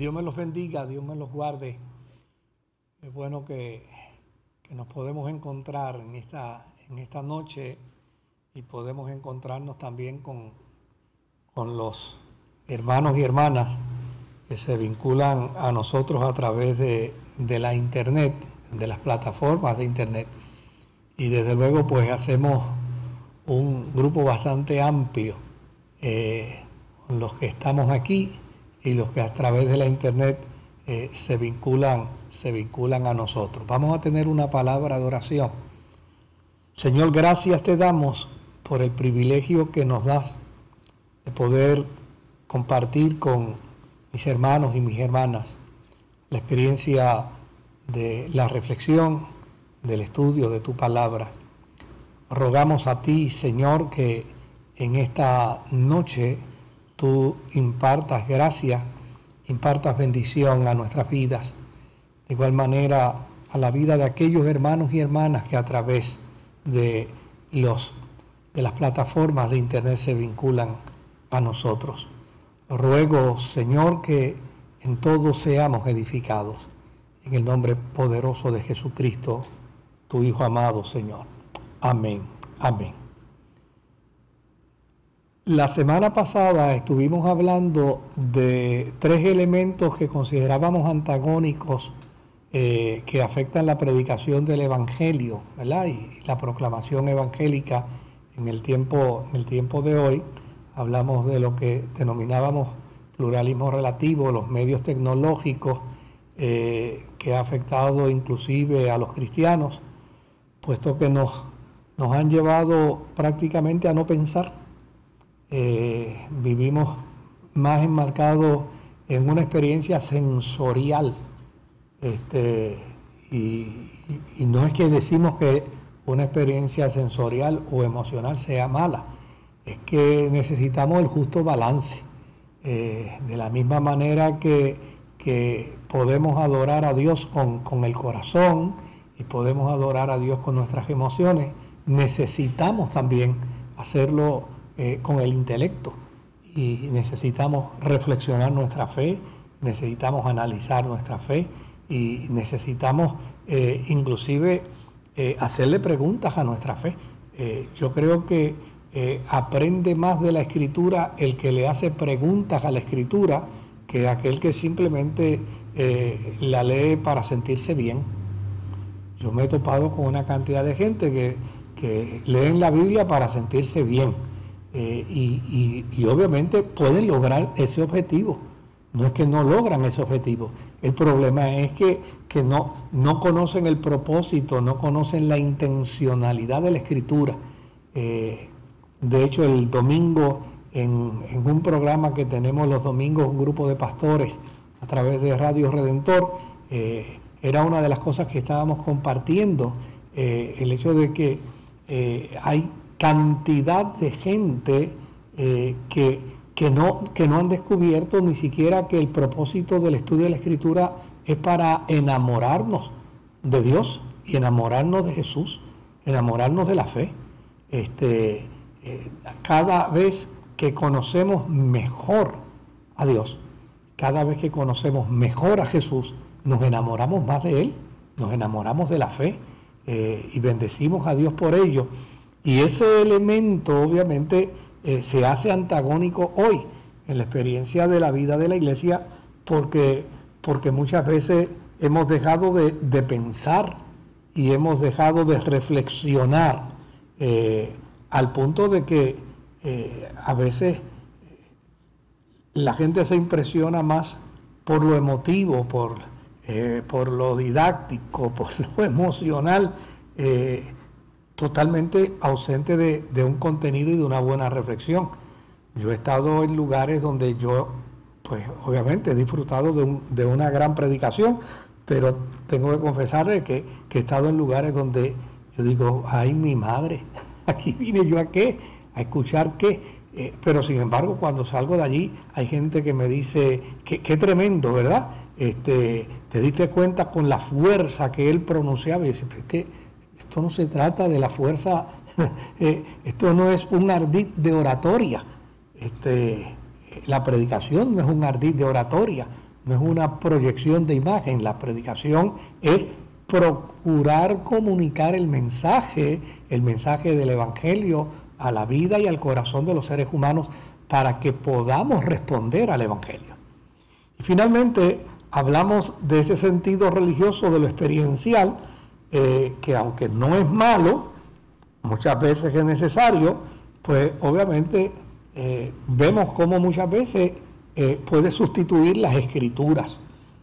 Dios me los bendiga, Dios me los guarde. Es bueno que nos podemos encontrar en esta noche y podemos encontrarnos también con los hermanos y hermanas que se vinculan a nosotros a través de la internet, de las plataformas de internet. Y desde luego pues hacemos un grupo bastante amplio, los que estamos aquí y los que a través de la internet se vinculan a nosotros. Vamos a tener una palabra de oración. Señor, gracias te damos por el privilegio que nos das de poder compartir con mis hermanos y mis hermanas la experiencia de la reflexión, del estudio de tu palabra. Rogamos a ti, Señor, que en esta noche tú impartas gracia, impartas bendición a nuestras vidas. De igual manera a la vida de aquellos hermanos y hermanas que a través de las plataformas de internet se vinculan a nosotros. Ruego, Señor, que en todo seamos edificados. En el nombre poderoso de Jesucristo, tu Hijo amado, Señor. Amén. Amén. La semana pasada estuvimos hablando de 3 elementos que considerábamos antagónicos que afectan la predicación del Evangelio, ¿verdad? Y la proclamación evangélica en el tiempo de hoy. Hablamos de lo que denominábamos pluralismo relativo, los medios tecnológicos que ha afectado inclusive a los cristianos, puesto que nos han llevado prácticamente a no pensar. Vivimos más enmarcados en una experiencia sensorial, y no es que decimos que una experiencia sensorial o emocional sea mala, es que necesitamos el justo balance. De la misma manera que podemos adorar a Dios con el corazón y podemos adorar a Dios con nuestras emociones, necesitamos también hacerlo con el intelecto, y necesitamos reflexionar nuestra fe, necesitamos analizar nuestra fe y necesitamos inclusive hacerle preguntas a nuestra fe. Yo creo que aprende más de la Escritura el que le hace preguntas a la Escritura que aquel que simplemente la lee para sentirse bien. Yo me he topado con una cantidad de gente que leen la Biblia para sentirse bien, y obviamente pueden lograr ese objetivo. No es que no logran ese objetivo. El problema es que no conocen el propósito, no conocen la intencionalidad de la Escritura. De hecho, el domingo, en un programa que tenemos los domingos, un grupo de pastores a través de Radio Redentor, era una de las cosas que estábamos compartiendo, el hecho de que hay cantidad de gente que no han descubierto ni siquiera que el propósito del estudio de la Escritura es para enamorarnos de Dios y enamorarnos de Jesús, enamorarnos de la fe. Cada vez que conocemos mejor a Dios, cada vez que conocemos mejor a Jesús, nos enamoramos más de Él, nos enamoramos de la fe, y bendecimos a Dios por ello. Y ese elemento obviamente se hace antagónico hoy en la experiencia de la vida de la iglesia, porque muchas veces hemos dejado de pensar y hemos dejado de reflexionar, al punto de que a veces la gente se impresiona más por lo emotivo, por lo didáctico, por lo emocional, totalmente ausente de un contenido y de una buena reflexión. Yo he estado en lugares donde yo, pues obviamente he disfrutado de una gran predicación, pero tengo que confesarle que he estado en lugares donde yo digo, ay mi madre, aquí vine yo a qué, a escuchar qué. Pero sin embargo, cuando salgo de allí, hay gente que me dice, qué tremendo, ¿verdad? Te diste cuenta con la fuerza que él pronunciaba. Y yo decía, es que esto no se trata de la fuerza, esto no es un ardid de oratoria. La predicación no es un ardid de oratoria. no es una proyección de imagen. La predicación es procurar comunicar el mensaje del Evangelio a la vida y al corazón de los seres humanos para que podamos responder al Evangelio. Y finalmente hablamos de ese sentido religioso de lo experiencial, que aunque no es malo, muchas veces es necesario, pues obviamente vemos cómo muchas veces puede sustituir las escrituras.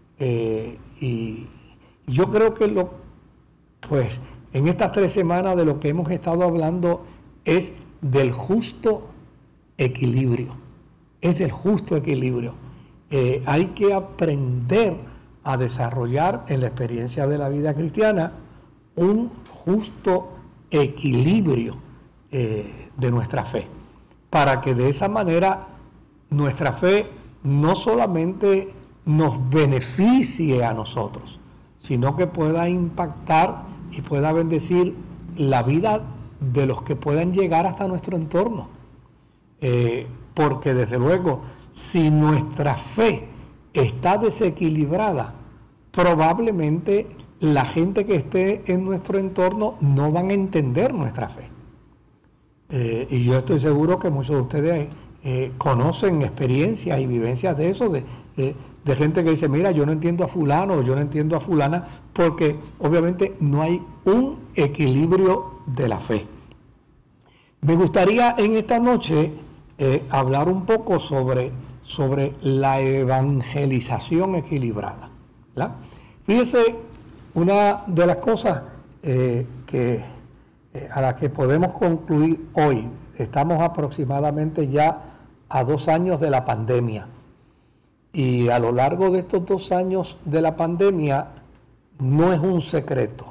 Y yo creo que pues en estas 3 semanas de lo que hemos estado hablando es del justo equilibrio. Es del justo equilibrio. Hay que aprender a desarrollar en la experiencia de la vida cristiana un justo equilibrio de nuestra fe, para que de esa manera nuestra fe no solamente nos beneficie a nosotros, sino que pueda impactar y pueda bendecir la vida de los que puedan llegar hasta nuestro entorno. Porque desde luego, si nuestra fe está desequilibrada, probablemente la gente que esté en nuestro entorno no van a entender nuestra fe. Y yo estoy seguro que muchos de ustedes conocen experiencias y vivencias de eso, de gente que dice, mira, yo no entiendo a fulano o yo no entiendo a fulana, porque obviamente no hay un equilibrio de la fe. Me gustaría en esta noche hablar un poco sobre la evangelización equilibrada, ¿verdad? Fíjese, una de las cosas a las que podemos concluir hoy, estamos aproximadamente ya a 2 años de la pandemia, y a lo largo de estos 2 años de la pandemia no es un secreto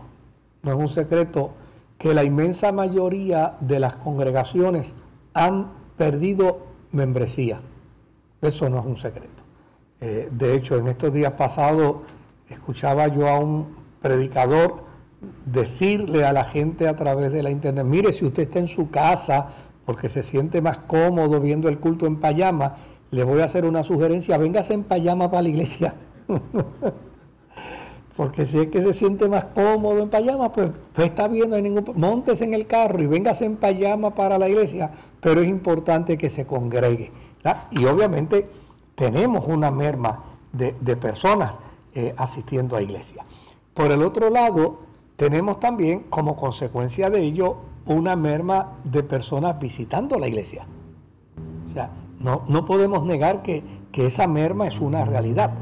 que la inmensa mayoría de las congregaciones han perdido membresía. Eso no es un secreto. De hecho, en estos días pasados escuchaba yo a un predicador decirle a la gente a través de la internet, mire, si usted está en su casa porque se siente más cómodo viendo el culto en pijama, le voy a hacer una sugerencia, véngase en pijama para la iglesia. Porque si es que se siente más cómodo en pijama, pues está bien, no hay ningún problema. Móntese en el carro y véngase en pijama para la iglesia, pero es importante que se congregue, ¿verdad? Y obviamente tenemos una merma de personas asistiendo a iglesia. Por el otro lado, tenemos también como consecuencia de ello una merma de personas visitando la iglesia. O sea, no podemos negar que esa merma es una realidad.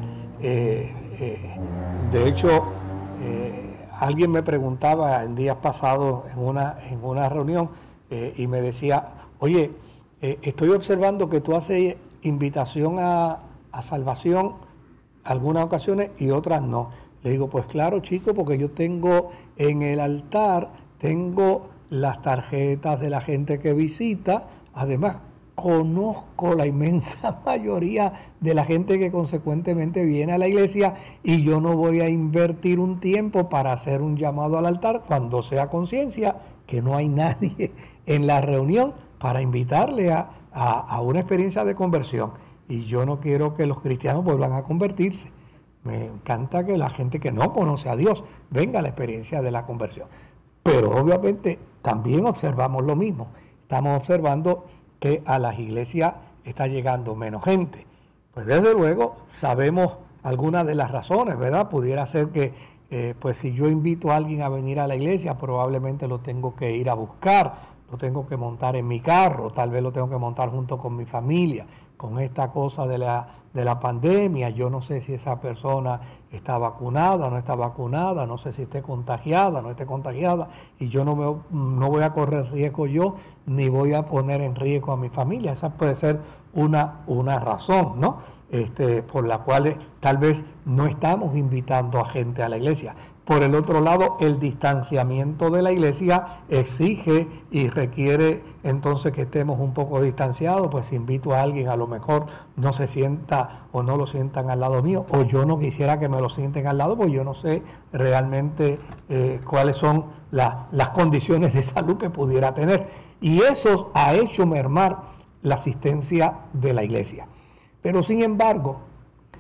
De hecho, alguien me preguntaba en días pasados en una reunión y me decía, oye, estoy observando que tú haces invitación a salvación algunas ocasiones y otras no. Le digo, pues claro, chico, porque yo tengo en el altar, tengo las tarjetas de la gente que visita, además conozco la inmensa mayoría de la gente que consecuentemente viene a la iglesia y yo no voy a invertir un tiempo para hacer un llamado al altar cuando sea conciencia que no hay nadie en la reunión para invitarle a una experiencia de conversión. Y yo no quiero que los cristianos vuelvan a convertirse. Me encanta que la gente que no conoce a Dios venga a la experiencia de la conversión. Pero obviamente también observamos lo mismo. Estamos observando que a las iglesias está llegando menos gente. Pues desde luego sabemos algunas de las razones, ¿verdad? Pudiera ser que pues si yo invito a alguien a venir a la iglesia, probablemente lo tengo que ir a buscar, lo tengo que montar en mi carro, tal vez lo tengo que montar junto con mi familia. Con esta cosa de la pandemia, yo no sé si esa persona está vacunada, no está vacunada, no sé si esté contagiada, no esté contagiada, y yo no voy a correr riesgo yo, ni voy a poner en riesgo a mi familia. Esa puede ser una razón, ¿no? Por la cual tal vez no estamos invitando a gente a la iglesia. Por el otro lado, el distanciamiento de la iglesia exige y requiere entonces que estemos un poco distanciados, pues si invito a alguien a lo mejor no se sienta o no lo sientan al lado mío, o yo no quisiera que me lo sienten al lado, pues yo no sé realmente cuáles son las condiciones de salud que pudiera tener. Y eso ha hecho mermar la asistencia de la iglesia. Pero sin embargo,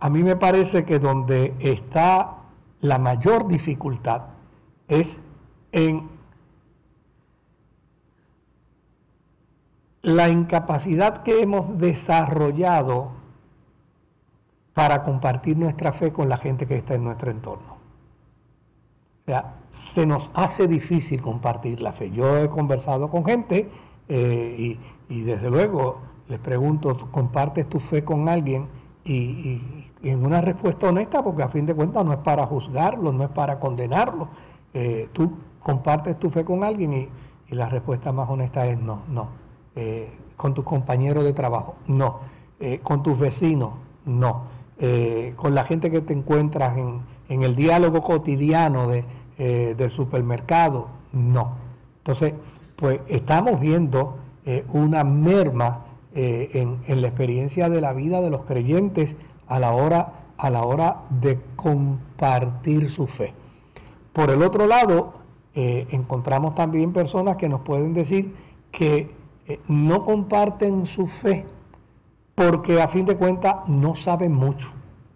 a mí me parece que donde está la mayor dificultad es en la incapacidad que hemos desarrollado para compartir nuestra fe con la gente que está en nuestro entorno. O sea, se nos hace difícil compartir la fe. Yo he conversado con gente y desde luego les pregunto, ¿compartes tu fe con alguien? Y en una respuesta honesta, porque a fin de cuentas no es para juzgarlo, no es para condenarlo. Tú compartes tu fe con alguien y la respuesta más honesta es no. Con tus compañeros de trabajo, no. Con tus vecinos, no. Con la gente que te encuentras en el diálogo cotidiano del supermercado, no. Entonces, pues estamos viendo una merma en la experiencia de la vida de los creyentes a la hora de compartir su fe. Por el otro lado, encontramos también personas que nos pueden decir que no comparten su fe porque a fin de cuentas no saben mucho.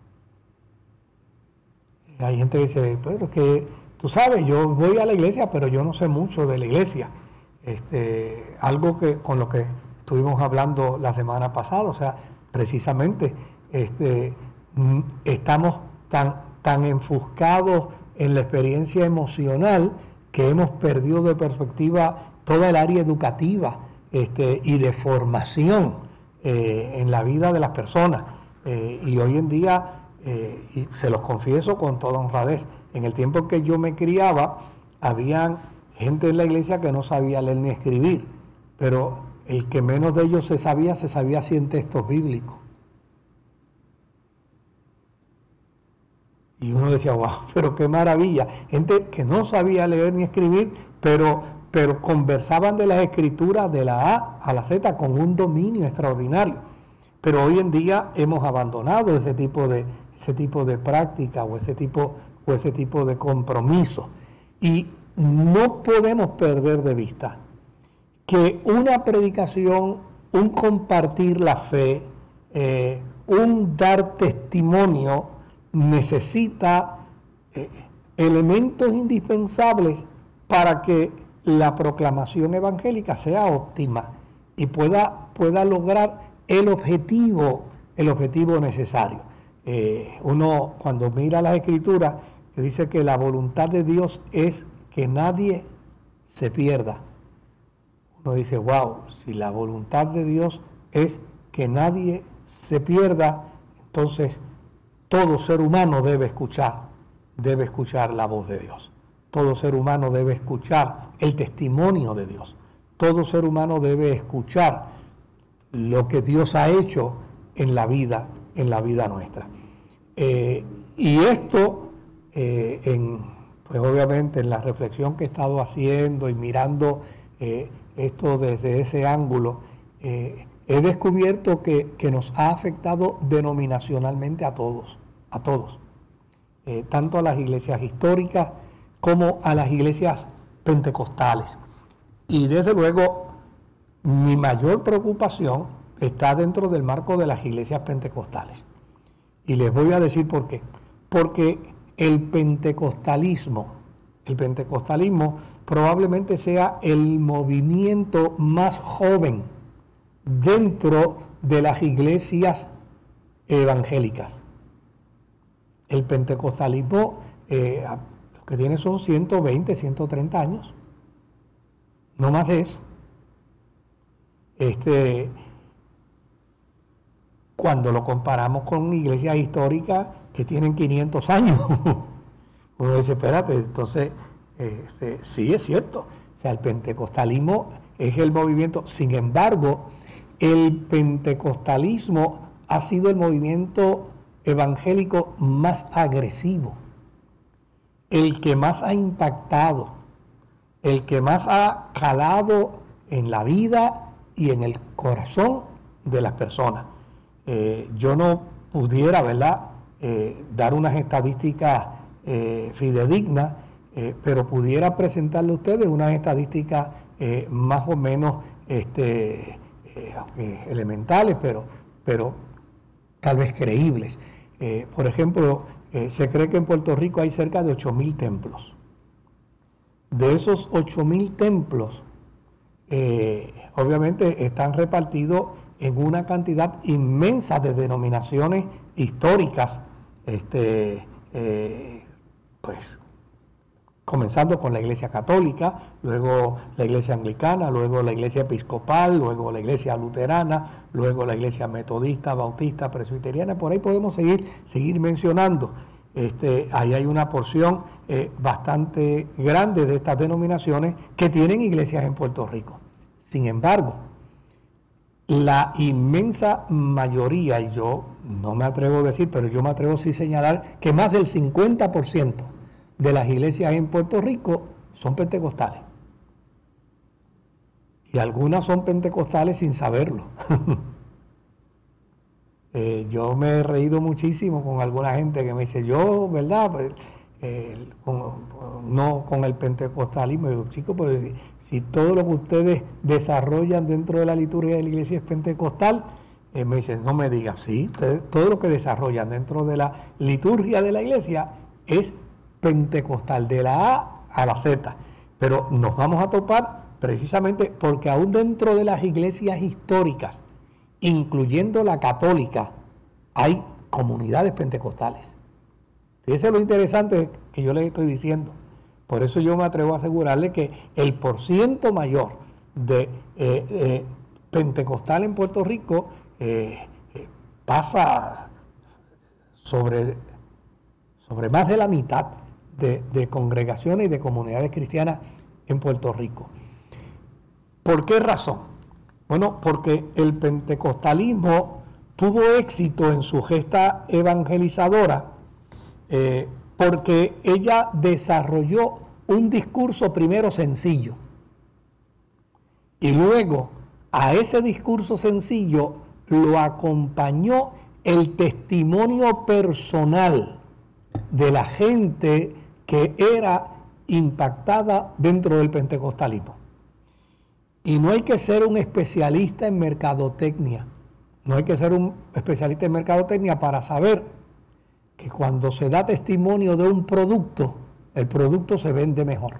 Hay gente que dice, pero es que tú sabes, yo voy a la iglesia, pero yo no sé mucho de la iglesia. Algo que con lo que estuvimos hablando la semana pasada, o sea, precisamente estamos tan enfuscados en la experiencia emocional que hemos perdido de perspectiva toda el área educativa y de formación en la vida de las personas. Y hoy en día, y se los confieso con toda honradez, en el tiempo en que yo me criaba, habían gente en la iglesia que no sabía leer ni escribir, pero el que menos de ellos se sabía así en textos bíblicos. Y uno decía, wow, pero qué maravilla. Gente que no sabía leer ni escribir, pero conversaban de las escrituras de la A a la Z con un dominio extraordinario. Pero hoy en día hemos abandonado ese tipo de práctica o ese tipo de compromiso. Y no podemos perder de vista que una predicación, un compartir la fe, un dar testimonio, necesita elementos indispensables para que la proclamación evangélica sea óptima y pueda lograr el objetivo necesario. Uno cuando mira las escrituras que dice que la voluntad de Dios es que nadie se pierda, uno dice, wow, si la voluntad de Dios es que nadie se pierda, entonces todo ser humano debe escuchar la voz de Dios. Todo ser humano debe escuchar el testimonio de Dios. Todo ser humano debe escuchar lo que Dios ha hecho en la vida nuestra. Y esto, pues obviamente en la reflexión que he estado haciendo y mirando esto desde ese ángulo, he descubierto que nos ha afectado denominacionalmente a todos, tanto a las iglesias históricas como a las iglesias pentecostales. Y desde luego, mi mayor preocupación está dentro del marco de las iglesias pentecostales. Y les voy a decir por qué. Porque el pentecostalismo probablemente sea el movimiento más joven dentro de las iglesias evangélicas. El pentecostalismo lo que tiene son 120, 130 años, no más de eso. Cuando lo comparamos con iglesias históricas que tienen 500 años, uno dice, espérate, entonces, sí es cierto, o sea, el pentecostalismo es el movimiento. Sin embargo, el pentecostalismo ha sido el movimiento evangélico más agresivo, el que más ha impactado, el que más ha calado en la vida y en el corazón de las personas. Yo no pudiera, ¿verdad?, dar unas estadísticas fidedignas, pero pudiera presentarle a ustedes unas estadísticas más o menos elementales, pero tal vez creíbles. Por ejemplo, se cree que en Puerto Rico hay cerca de 8.000 templos. De esos 8.000 templos, obviamente están repartidos en una cantidad inmensa de denominaciones históricas, pues comenzando con la Iglesia Católica, luego la Iglesia Anglicana, luego la Iglesia Episcopal, luego la Iglesia Luterana, luego la Iglesia Metodista, Bautista, Presbiteriana. Por ahí podemos seguir mencionando. Ahí hay una porción bastante grande de estas denominaciones que tienen iglesias en Puerto Rico. Sin embargo, la inmensa mayoría, y yo no me atrevo a decir, pero yo me atrevo sí a señalar que más del 50% de las iglesias en Puerto Rico son pentecostales. Y algunas son pentecostales sin saberlo. Yo me he reído muchísimo con alguna gente que me dice, yo, ¿verdad? Pues, no con el pentecostalismo. Digo, chicos, pues si todo lo que ustedes desarrollan dentro de la liturgia de la iglesia es pentecostal, me dicen, no me digas, sí, todo lo que desarrollan dentro de la liturgia de la iglesia es pentecostal, de la A a la Z. Pero nos vamos a topar precisamente porque aún dentro de las iglesias históricas, incluyendo la católica, hay comunidades pentecostales. Fíjese lo interesante que yo les estoy diciendo. Por eso yo me atrevo a asegurarle que el porciento mayor de pentecostal en Puerto Rico pasa sobre más de la mitad de congregaciones y de comunidades cristianas en Puerto Rico. ¿Por qué razón? Bueno, porque el pentecostalismo tuvo éxito en su gesta evangelizadora porque ella desarrolló un discurso primero sencillo y luego a ese discurso sencillo lo acompañó el testimonio personal de la gente que era impactada dentro del pentecostalismo. Y no hay que ser un especialista en mercadotecnia, no hay que ser un especialista en mercadotecnia para saber que cuando se da testimonio de un producto, el producto se vende mejor.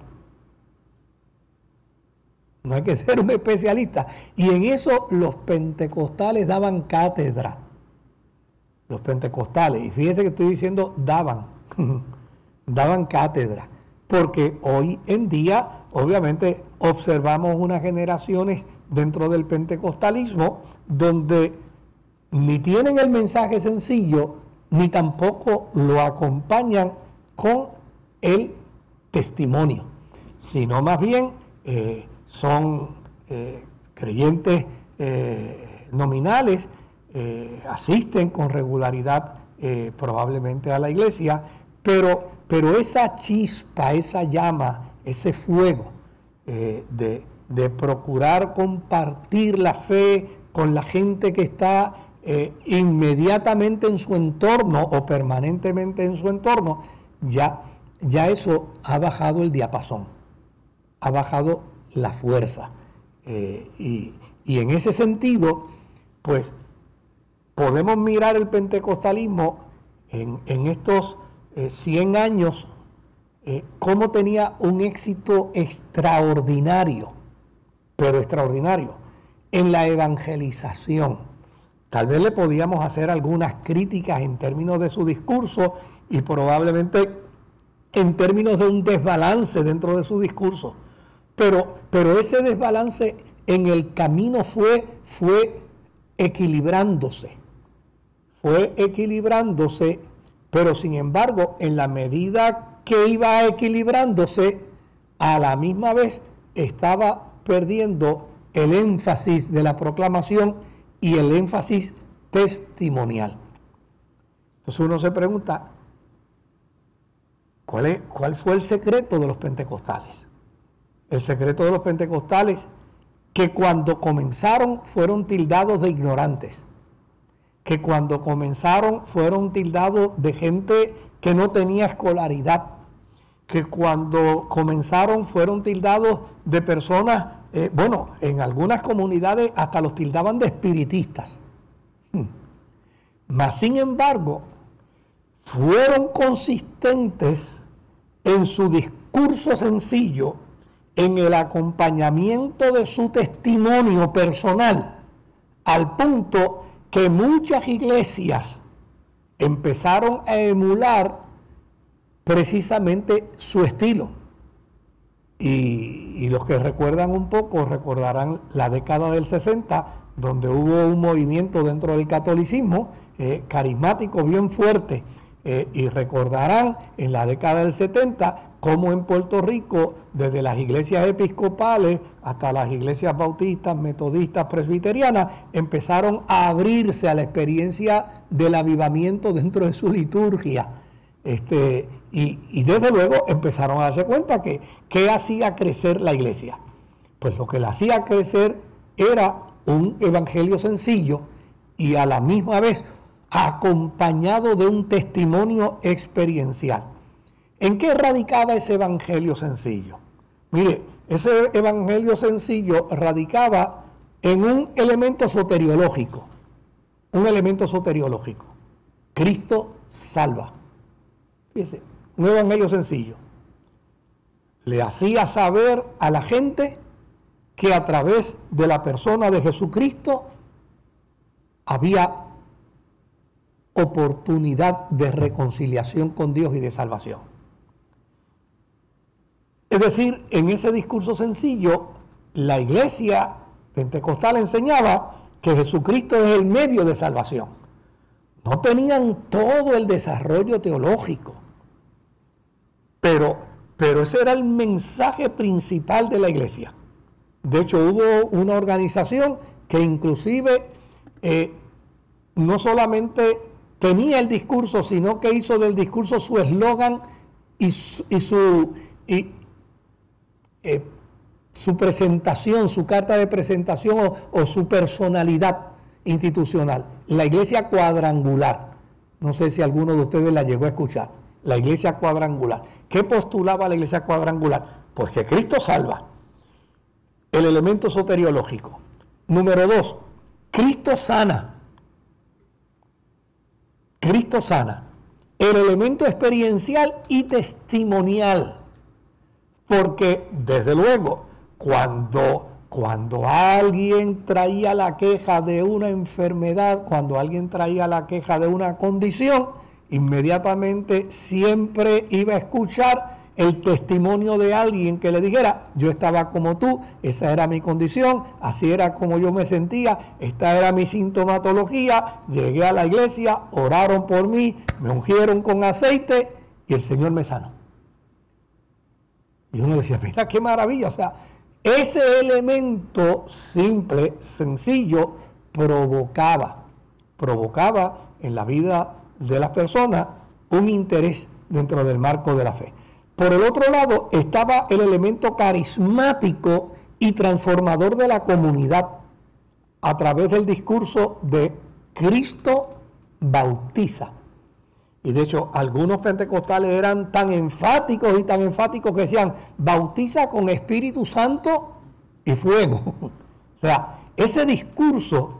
No hay que ser un especialista. Y en eso los pentecostales daban cátedra. Los pentecostales, y fíjense que estoy diciendo daban cátedra, porque hoy en día obviamente observamos unas generaciones dentro del pentecostalismo donde ni tienen el mensaje sencillo, ni tampoco lo acompañan con el testimonio, sino más bien son creyentes nominales, asisten con regularidad probablemente a la iglesia, pero esa chispa, esa llama, ese fuego de procurar compartir la fe con la gente que está inmediatamente en su entorno o permanentemente en su entorno, ya eso ha bajado el diapasón, ha bajado la fuerza. Y en ese sentido, pues podemos mirar el pentecostalismo en estos 100 años, cómo tenía un éxito extraordinario, pero extraordinario, en la evangelización. Tal vez le podíamos hacer algunas críticas en términos de su discurso y probablemente en términos de un desbalance dentro de su discurso. Pero ese desbalance en el camino fue equilibrándose. Fue equilibrándose, pero sin embargo, en la medida que iba equilibrándose, a la misma vez estaba perdiendo el énfasis de la proclamación y el énfasis testimonial. Entonces uno se pregunta, ¿cuál fue el secreto de los pentecostales? El secreto de los pentecostales, que cuando comenzaron fueron tildados de ignorantes, que cuando comenzaron fueron tildados de gente que no tenía escolaridad, que cuando comenzaron fueron tildados de personas, en algunas comunidades hasta los tildaban de espiritistas. Mas sin embargo, fueron consistentes en su discurso sencillo, en el acompañamiento de su testimonio personal, al punto que muchas iglesias empezaron a emular precisamente su estilo. Y los que recuerdan un poco, recordarán la década del 60, donde hubo un movimiento dentro del catolicismo carismático bien fuerte, y recordarán en la década del 70 cómo en Puerto Rico, desde las iglesias episcopales hasta las iglesias bautistas, metodistas, presbiterianas, empezaron a abrirse a la experiencia del avivamiento dentro de su liturgia. Y desde luego empezaron a darse cuenta que ¿qué hacía crecer la iglesia? Pues lo que la hacía crecer era un evangelio sencillo y a la misma vez acompañado de un testimonio experiencial. ¿En qué radicaba ese evangelio sencillo? Mire, ese evangelio sencillo radicaba en un elemento soteriológico. Un elemento soteriológico. Cristo salva. Fíjese, un evangelio sencillo. Le hacía saber a la gente que a través de la persona de Jesucristo había oportunidad de reconciliación con Dios y de salvación. Es decir, en ese discurso sencillo, la iglesia pentecostal enseñaba que Jesucristo es el medio de salvación. No tenían todo el desarrollo teológico, pero ese era el mensaje principal de la iglesia. De hecho, hubo una organización que inclusive no solamente tenía el discurso, sino que hizo del discurso su eslogan y su presentación, su carta de presentación o su personalidad institucional. La iglesia cuadrangular. No sé si alguno de ustedes la llegó a escuchar. La iglesia cuadrangular. ¿Qué postulaba la iglesia cuadrangular? Pues que Cristo salva. El elemento soteriológico. Número 2, Cristo sana. Cristo sana. El elemento experiencial y testimonial. Porque, desde luego, cuando alguien traía la queja de una enfermedad, cuando alguien traía la queja de una condición, inmediatamente siempre iba a escuchar el testimonio de alguien que le dijera: yo estaba como tú, esa era mi condición, así era como yo me sentía, esta era mi sintomatología, llegué a la iglesia, oraron por mí, me ungieron con aceite y el Señor me sanó. Y uno decía: mira qué maravilla. O sea, ese elemento simple, sencillo, provocaba en la vida de las personas un interés dentro del marco de la fe. Por el otro lado estaba el elemento carismático y transformador de la comunidad a través del discurso de Cristo bautiza. Y de hecho, algunos pentecostales eran tan enfáticos que decían: bautiza con Espíritu Santo y fuego. O sea, ese discurso,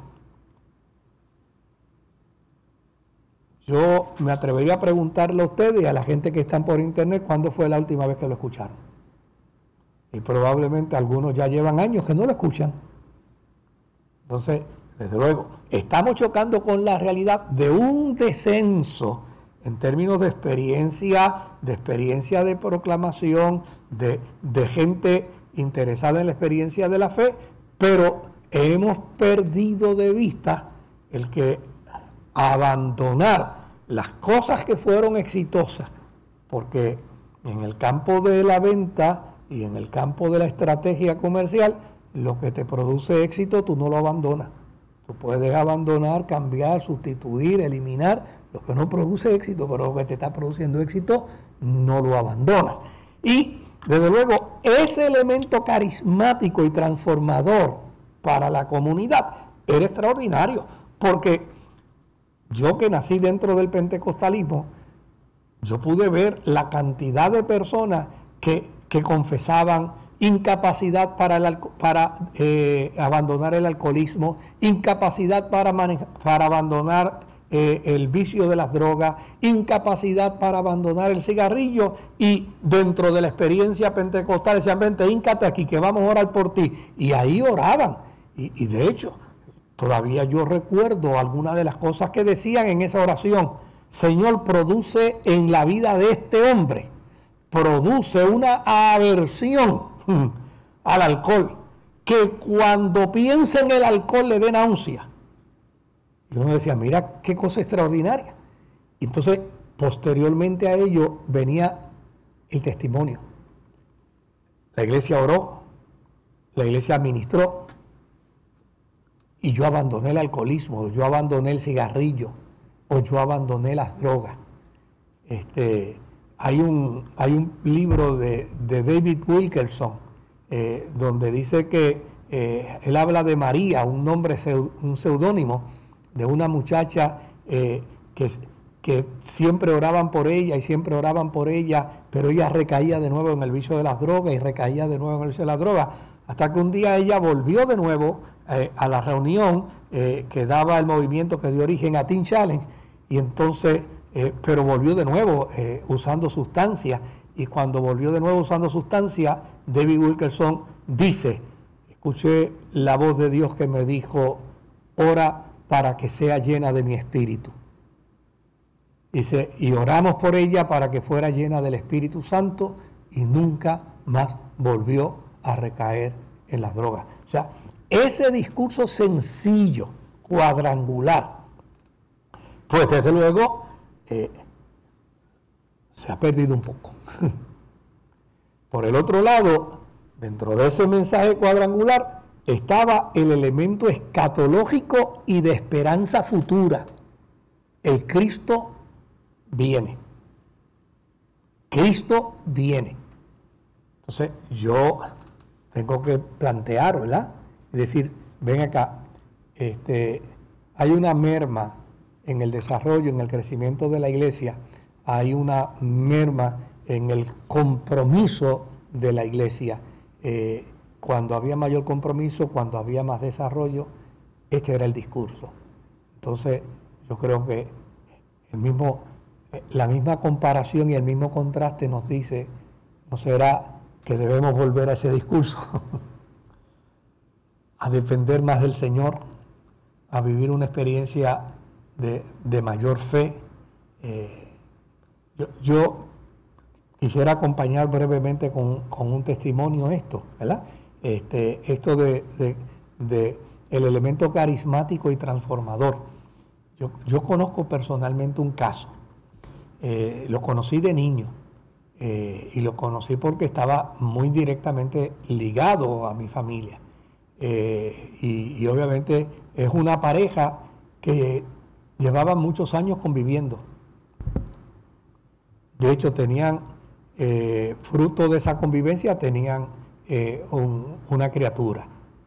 yo me atrevería a preguntarle a ustedes y a la gente que están por internet cuándo fue la última vez que lo escucharon. Y probablemente algunos ya llevan años que no lo escuchan. Entonces, desde luego, estamos chocando con la realidad de un descenso en términos de experiencia de proclamación, de gente interesada en la experiencia de la fe, pero hemos perdido de vista el que abandonar las cosas que fueron exitosas, porque en el campo de la venta y en el campo de la estrategia comercial, lo que te produce éxito tú no lo abandonas. Tú puedes abandonar, cambiar, sustituir, eliminar lo que no produce éxito, pero lo que te está produciendo éxito no lo abandonas. Y desde luego ese elemento carismático y transformador para la comunidad era extraordinario, porque yo, que nací dentro del pentecostalismo, yo pude ver la cantidad de personas que confesaban incapacidad para abandonar el alcoholismo, incapacidad para abandonar el vicio de las drogas, incapacidad para abandonar el cigarrillo, y dentro de la experiencia pentecostal decían, vente, híncate aquí que vamos a orar por ti. Y ahí oraban. Y de hecho, todavía yo recuerdo algunas de las cosas que decían en esa oración. Señor, produce en la vida de este hombre, produce una aversión al alcohol, que cuando piensa en el alcohol le dé náusea. Y uno decía, mira qué cosa extraordinaria. Y entonces, posteriormente a ello, venía el testimonio. La iglesia oró, la iglesia ministró, y yo abandoné el alcoholismo, yo abandoné el cigarrillo, o yo abandoné las drogas. Hay un libro de David Wilkerson, donde dice que él habla de María, un seudónimo de una muchacha que siempre oraban por ella y siempre oraban por ella, pero ella recaía de nuevo en el vicio de las drogas y recaía de nuevo en el vicio de las drogas, hasta que un día ella volvió de nuevo a la reunión que daba el movimiento que dio origen a Teen Challenge, y entonces, pero volvió de nuevo usando sustancias, y cuando volvió de nuevo usando sustancias, David Wilkerson dice, escuché la voz de Dios que me dijo, ora para que sea llena de mi espíritu. Dice, y oramos por ella para que fuera llena del Espíritu Santo, y nunca más volvió a recaer en las drogas. O sea, ese discurso sencillo, cuadrangular, pues desde luego se ha perdido un poco. Por el otro lado, dentro de ese mensaje cuadrangular estaba el elemento escatológico y de esperanza futura. El Cristo viene. Cristo viene. Entonces yo tengo que plantear, ¿verdad? Es decir, ven acá, hay una merma en el desarrollo, en el crecimiento de la iglesia, hay una merma en el compromiso de la iglesia. Cuando había mayor compromiso, cuando había más desarrollo, este era el discurso. Entonces, yo creo que la misma comparación y el mismo contraste nos dice, ¿no será que debemos volver a ese discurso? A depender más del Señor, a vivir una experiencia de mayor fe. Yo quisiera acompañar brevemente con un testimonio esto, ¿verdad? Esto de el elemento carismático y transformador. Yo conozco personalmente un caso, lo conocí de niño, y lo conocí porque estaba muy directamente ligado a mi familia, y obviamente es una pareja que llevaba muchos años conviviendo. De hecho, tenían, fruto de esa convivencia, tenían una criatura.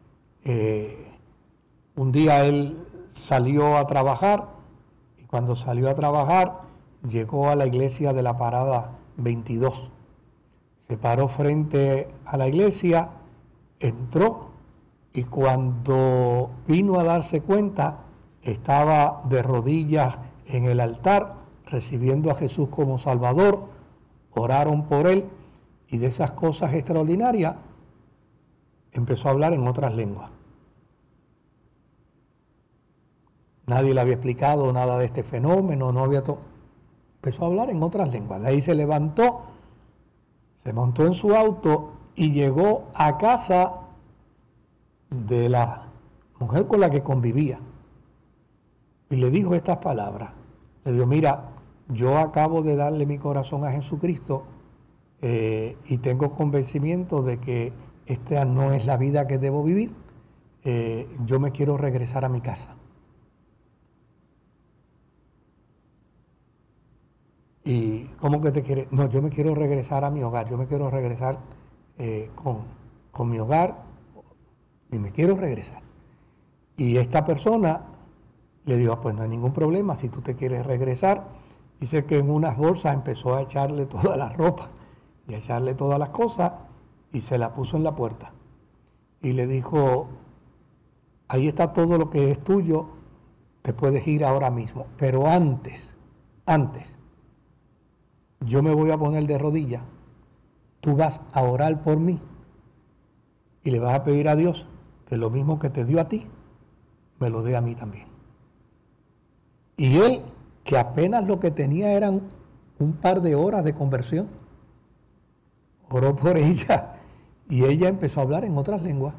Un día él salió a trabajar, y cuando salió a trabajar llegó a la iglesia de la Parada 22. Se paró frente a la iglesia, entró, y cuando vino a darse cuenta, estaba de rodillas en el altar, recibiendo a Jesús como Salvador. Oraron por él, y de esas cosas extraordinarias empezó a hablar en otras lenguas. Nadie le había explicado nada de este fenómeno, empezó a hablar en otras lenguas. De ahí se levantó, se montó en su auto y llegó a casa de la mujer con la que convivía, y le dijo estas palabras. Le dijo, mira, yo acabo de darle mi corazón a Jesucristo, y tengo convencimiento de que esta no es la vida que debo vivir. Yo me quiero regresar a mi casa. ¿Y cómo que te quieres? No, yo me quiero regresar a mi hogar, yo me quiero regresar con mi hogar, y me quiero regresar. Y esta persona le dijo, pues no hay ningún problema, si tú te quieres regresar. Dice que en unas bolsas empezó a echarle toda la ropa y a echarle todas las cosas, y se la puso en la puerta. Y le dijo, ahí está todo lo que es tuyo, te puedes ir ahora mismo. Pero antes, yo me voy a poner de rodillas, tú vas a orar por mí y le vas a pedir a Dios que lo mismo que te dio a ti, me lo dé a mí también. Y él, que apenas lo que tenía eran un par de horas de conversión, oró por ella y ella empezó a hablar en otras lenguas.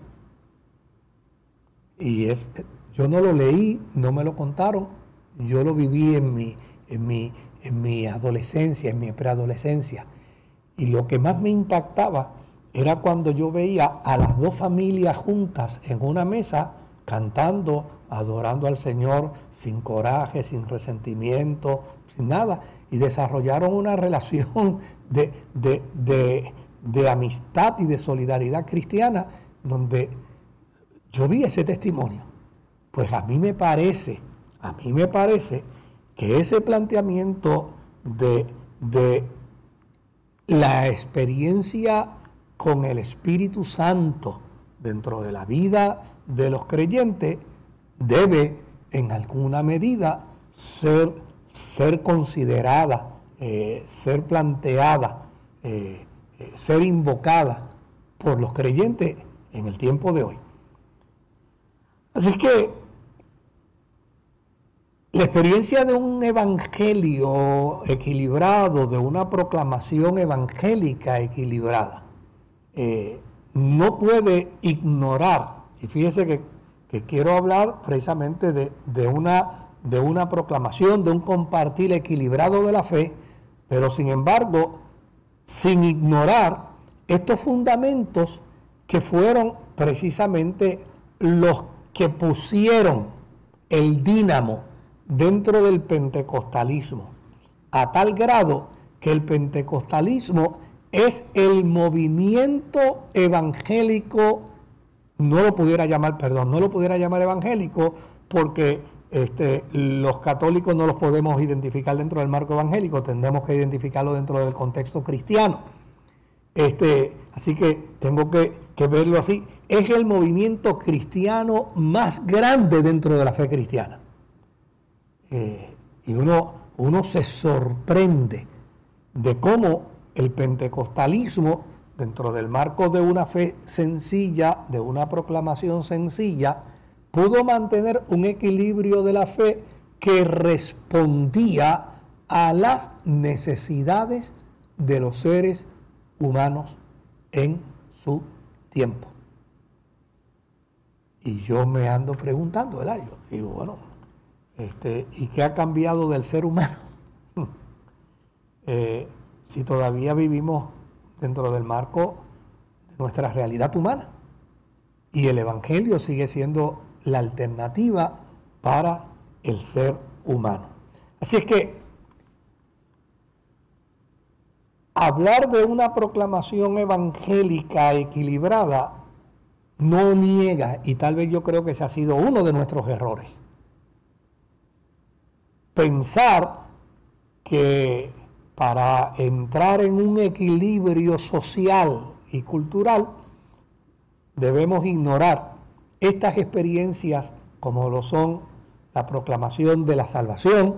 Y yo no lo leí, no me lo contaron, yo lo viví en mi adolescencia, en mi preadolescencia. Y lo que más me impactaba era cuando yo veía a las dos familias juntas en una mesa, cantando, adorando al Señor, sin coraje, sin resentimiento, sin nada, y desarrollaron una relación de amistad y de solidaridad cristiana, donde yo vi ese testimonio. Pues a mí me parece que ese planteamiento de la experiencia con el Espíritu Santo dentro de la vida de los creyentes debe en alguna medida ser considerada, ser planteada, ser invocada por los creyentes en el tiempo de hoy. Así que la experiencia de un evangelio equilibrado, de una proclamación evangélica equilibrada, no puede ignorar, y fíjese que quiero hablar precisamente de una proclamación, de un compartir equilibrado de la fe, pero sin embargo, sin ignorar estos fundamentos que fueron precisamente los que pusieron el dínamo dentro del pentecostalismo, a tal grado que el pentecostalismo es el movimiento evangélico, no lo pudiera llamar evangélico, porque los católicos no los podemos identificar dentro del marco evangélico, tendremos que identificarlo dentro del contexto cristiano. Así que tengo que verlo así. Es el movimiento cristiano más grande dentro de la fe cristiana. Y uno se sorprende de cómo el pentecostalismo, dentro del marco de una fe sencilla, de una proclamación sencilla, pudo mantener un equilibrio de la fe que respondía a las necesidades de los seres humanos en su tiempo. Y yo me ando preguntando, ¿verdad? Yo digo, bueno, ¿y qué ha cambiado del ser humano? Si todavía vivimos dentro del marco de nuestra realidad humana. Y el Evangelio sigue siendo la alternativa para el ser humano. Así es que hablar de una proclamación evangélica equilibrada no niega, y tal vez yo creo que ese ha sido uno de nuestros errores, pensar que para entrar en un equilibrio social y cultural debemos ignorar estas experiencias como lo son la proclamación de la salvación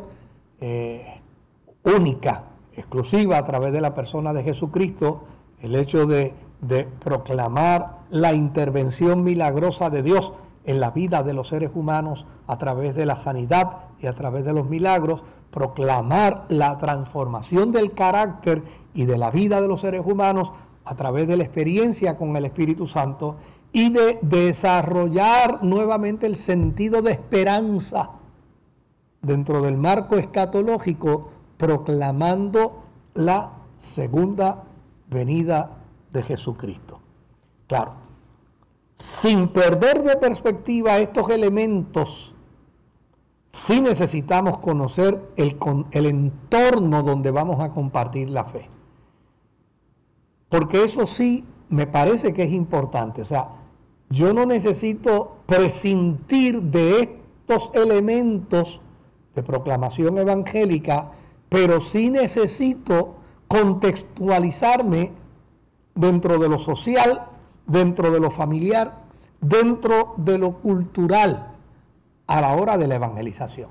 única, exclusiva a través de la persona de Jesucristo, el hecho de proclamar la intervención milagrosa de Dios en la vida de los seres humanos a través de la sanidad y a través de los milagros, proclamar la transformación del carácter y de la vida de los seres humanos a través de la experiencia con el Espíritu Santo y de desarrollar nuevamente el sentido de esperanza dentro del marco escatológico, proclamando la segunda venida de Jesucristo. Claro, sin perder de perspectiva estos elementos, sí necesitamos conocer el entorno donde vamos a compartir la fe. Porque eso sí me parece que es importante. O sea, yo no necesito prescindir de estos elementos de proclamación evangélica, pero sí necesito contextualizarme dentro de lo social, dentro de lo familiar, dentro de lo cultural, a la hora de la evangelización.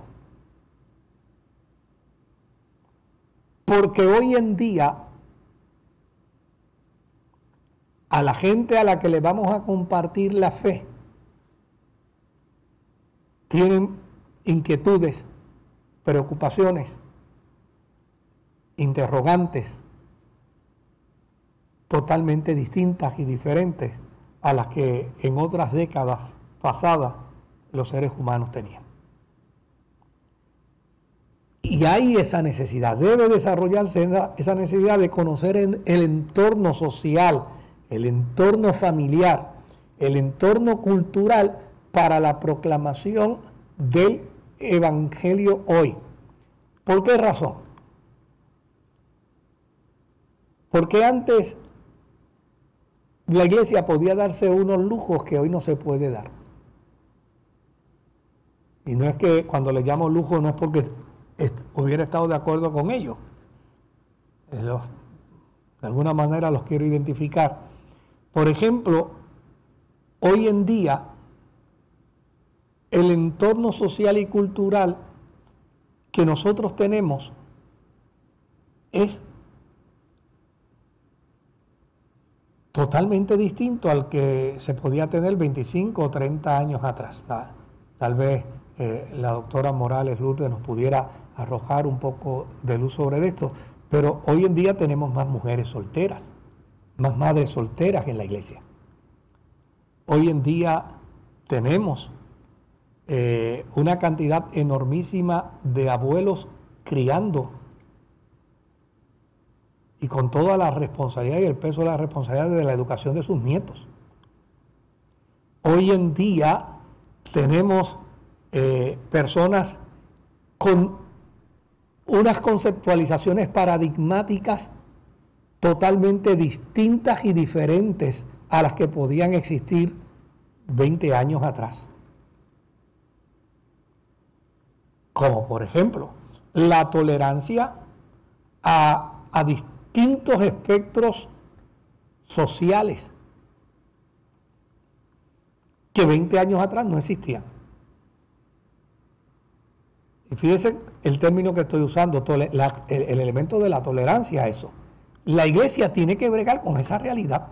Porque hoy en día, a la gente a la que le vamos a compartir la fe, tienen inquietudes, preocupaciones, interrogantes totalmente distintas y diferentes a las que en otras décadas pasadas los seres humanos tenían. Y hay esa necesidad, debe desarrollarse esa necesidad de conocer el entorno social, el entorno familiar, el entorno cultural para la proclamación del Evangelio hoy. ¿Por qué razón? Porque antes la iglesia podía darse unos lujos que hoy no se puede dar. Y no es que cuando le llamo lujo no es porque hubiera estado de acuerdo con ellos. De alguna manera los quiero identificar. Por ejemplo, hoy en día el entorno social y cultural que nosotros tenemos es totalmente distinto al que se podía tener 25 o 30 años atrás. Tal vez la doctora Morales Lourdes nos pudiera arrojar un poco de luz sobre esto, pero hoy en día tenemos más mujeres solteras, más madres solteras en la iglesia. Hoy en día tenemos una cantidad enormísima de abuelos criando y con toda la responsabilidad y el peso de la responsabilidad de la educación de sus nietos. Hoy en día tenemos personas con unas conceptualizaciones paradigmáticas totalmente distintas y diferentes a las que podían existir 20 años atrás. Como por ejemplo, la tolerancia a distintos espectros sociales que 20 años atrás no existían. Y fíjense el término que estoy usando, el elemento de la tolerancia a eso. La iglesia tiene que bregar con esa realidad.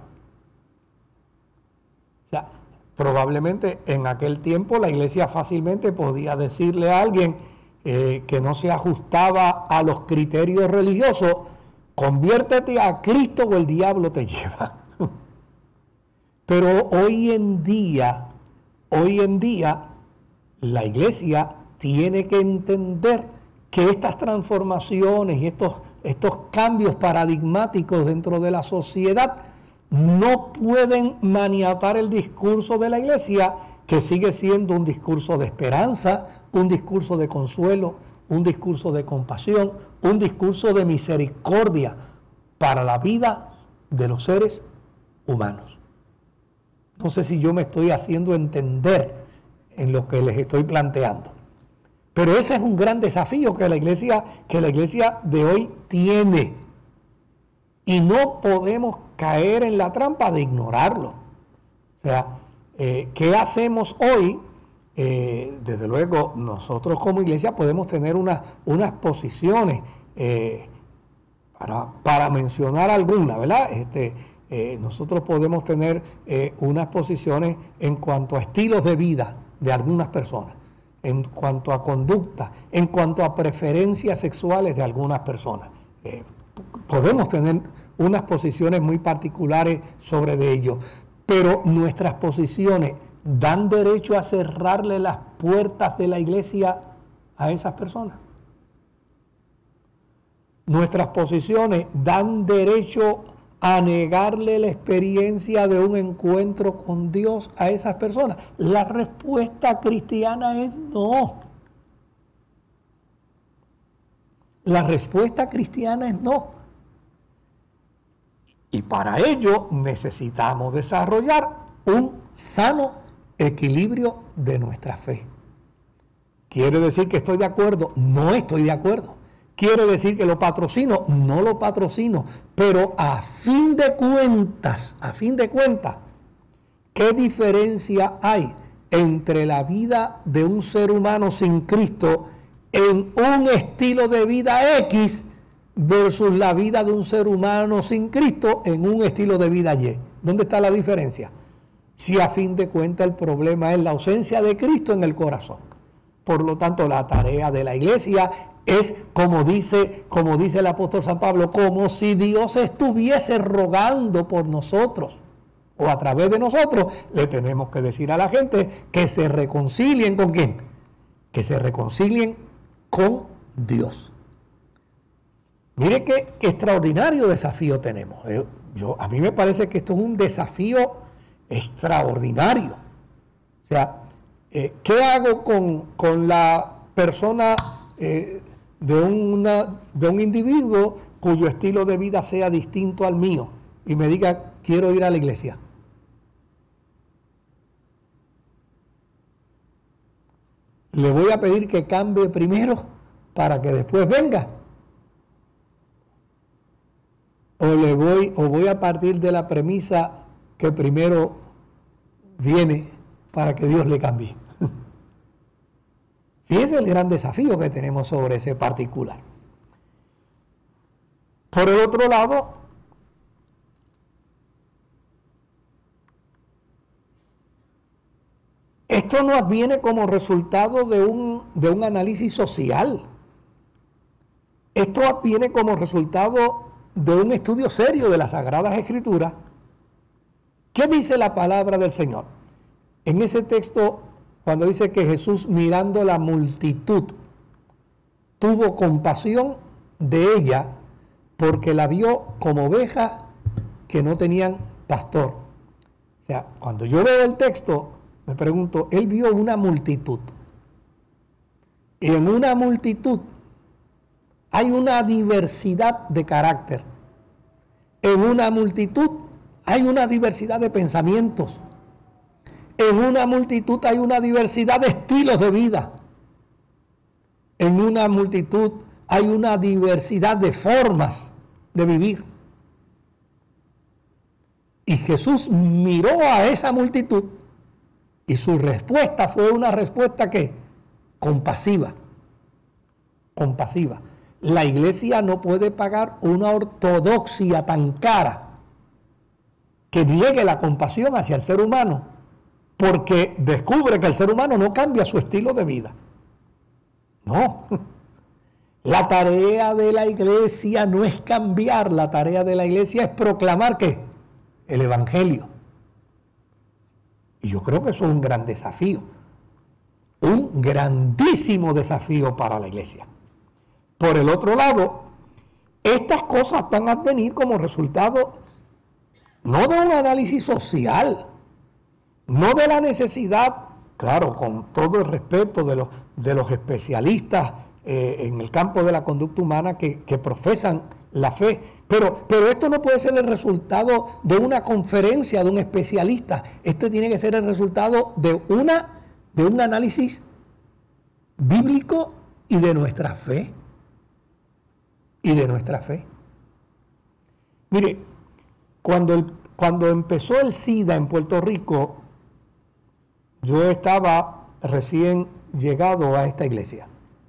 O sea, probablemente en aquel tiempo la iglesia fácilmente podía decirle a alguien que no se ajustaba a los criterios religiosos: conviértete a Cristo o el diablo te lleva. Pero hoy en día, la iglesia tiene que entender que estas transformaciones y estos cambios paradigmáticos dentro de la sociedad no pueden maniatar el discurso de la iglesia, que sigue siendo un discurso de esperanza, un discurso de consuelo, un discurso de compasión, un discurso de misericordia para la vida de los seres humanos. No sé si yo me estoy haciendo entender en lo que les estoy planteando. Pero ese es un gran desafío que la iglesia de hoy tiene. Y no podemos caer en la trampa de ignorarlo. O sea, ¿qué hacemos hoy? Desde luego, nosotros como iglesia podemos tener unas posiciones, para mencionar algunas, ¿verdad? Nosotros podemos tener unas posiciones en cuanto a estilos de vida de algunas personas, en cuanto a conducta, en cuanto a preferencias sexuales de algunas personas. Podemos tener unas posiciones muy particulares sobre de ello, pero nuestras posiciones dan derecho a cerrarle las puertas de la iglesia a esas personas. Nuestras posiciones dan derecho a negarle la experiencia de un encuentro con Dios a esas personas. La respuesta cristiana es no. La respuesta cristiana es no. Y para ello necesitamos desarrollar un sano equilibrio de nuestra fe. ¿Quiere decir que estoy de acuerdo? No estoy de acuerdo. ¿Quiere decir que lo patrocino? No lo patrocino. Pero a fin de cuentas, ¿qué diferencia hay entre la vida de un ser humano sin Cristo en un estilo de vida X versus la vida de un ser humano sin Cristo en un estilo de vida Y. ¿Dónde está la diferencia? Si a fin de cuentas el problema es la ausencia de Cristo en el corazón. Por lo tanto, la tarea de la iglesia es, como dice el apóstol San Pablo, como si Dios estuviese rogando por nosotros, o a través de nosotros, le tenemos que decir a la gente que se reconcilien ¿con quién? Que se reconcilien con Dios. Mire qué extraordinario desafío tenemos. A mí me parece que esto es un desafío extraordinario. O sea, ¿qué hago con la persona de un individuo cuyo estilo de vida sea distinto al mío y me diga, quiero ir a la iglesia? ¿Le voy a pedir que cambie primero para que después venga? ¿O voy a partir de la premisa que primero viene para que Dios le cambie? Fíjense el gran desafío que tenemos sobre ese particular. Por el otro lado, esto no adviene como resultado de un análisis social. Esto adviene como resultado de un estudio serio de las Sagradas Escrituras. ¿Qué dice la palabra del Señor? En ese texto, cuando dice que Jesús, mirando la multitud, tuvo compasión de ella porque la vio como oveja que no tenían pastor. O sea, cuando yo veo el texto, me pregunto, él vio una multitud. Y en una multitud hay una diversidad de carácter. En una multitud hay una diversidad de pensamientos. En una multitud hay una diversidad de estilos de vida. En una multitud hay una diversidad de formas de vivir. Y Jesús miró a esa multitud y su respuesta fue una respuesta que compasiva. Compasiva. La iglesia no puede pagar una ortodoxia tan cara que niegue la compasión hacia el ser humano, porque descubre que el ser humano no cambia su estilo de vida. No. La tarea de la iglesia no es cambiar, la tarea de la iglesia es proclamar ¿qué? El Evangelio. Y yo creo que eso es un gran desafío, un grandísimo desafío para la iglesia. Por el otro lado, estas cosas van a venir como resultado no de un análisis social, no de la necesidad, claro, con todo el respeto de los especialistas en el campo de la conducta humana que profesan la fe, pero esto no puede ser el resultado de una conferencia de un especialista. Esto tiene que ser el resultado de un análisis bíblico y de nuestra fe. Mire, cuando empezó el SIDA en Puerto Rico, yo estaba recién llegado a esta iglesia.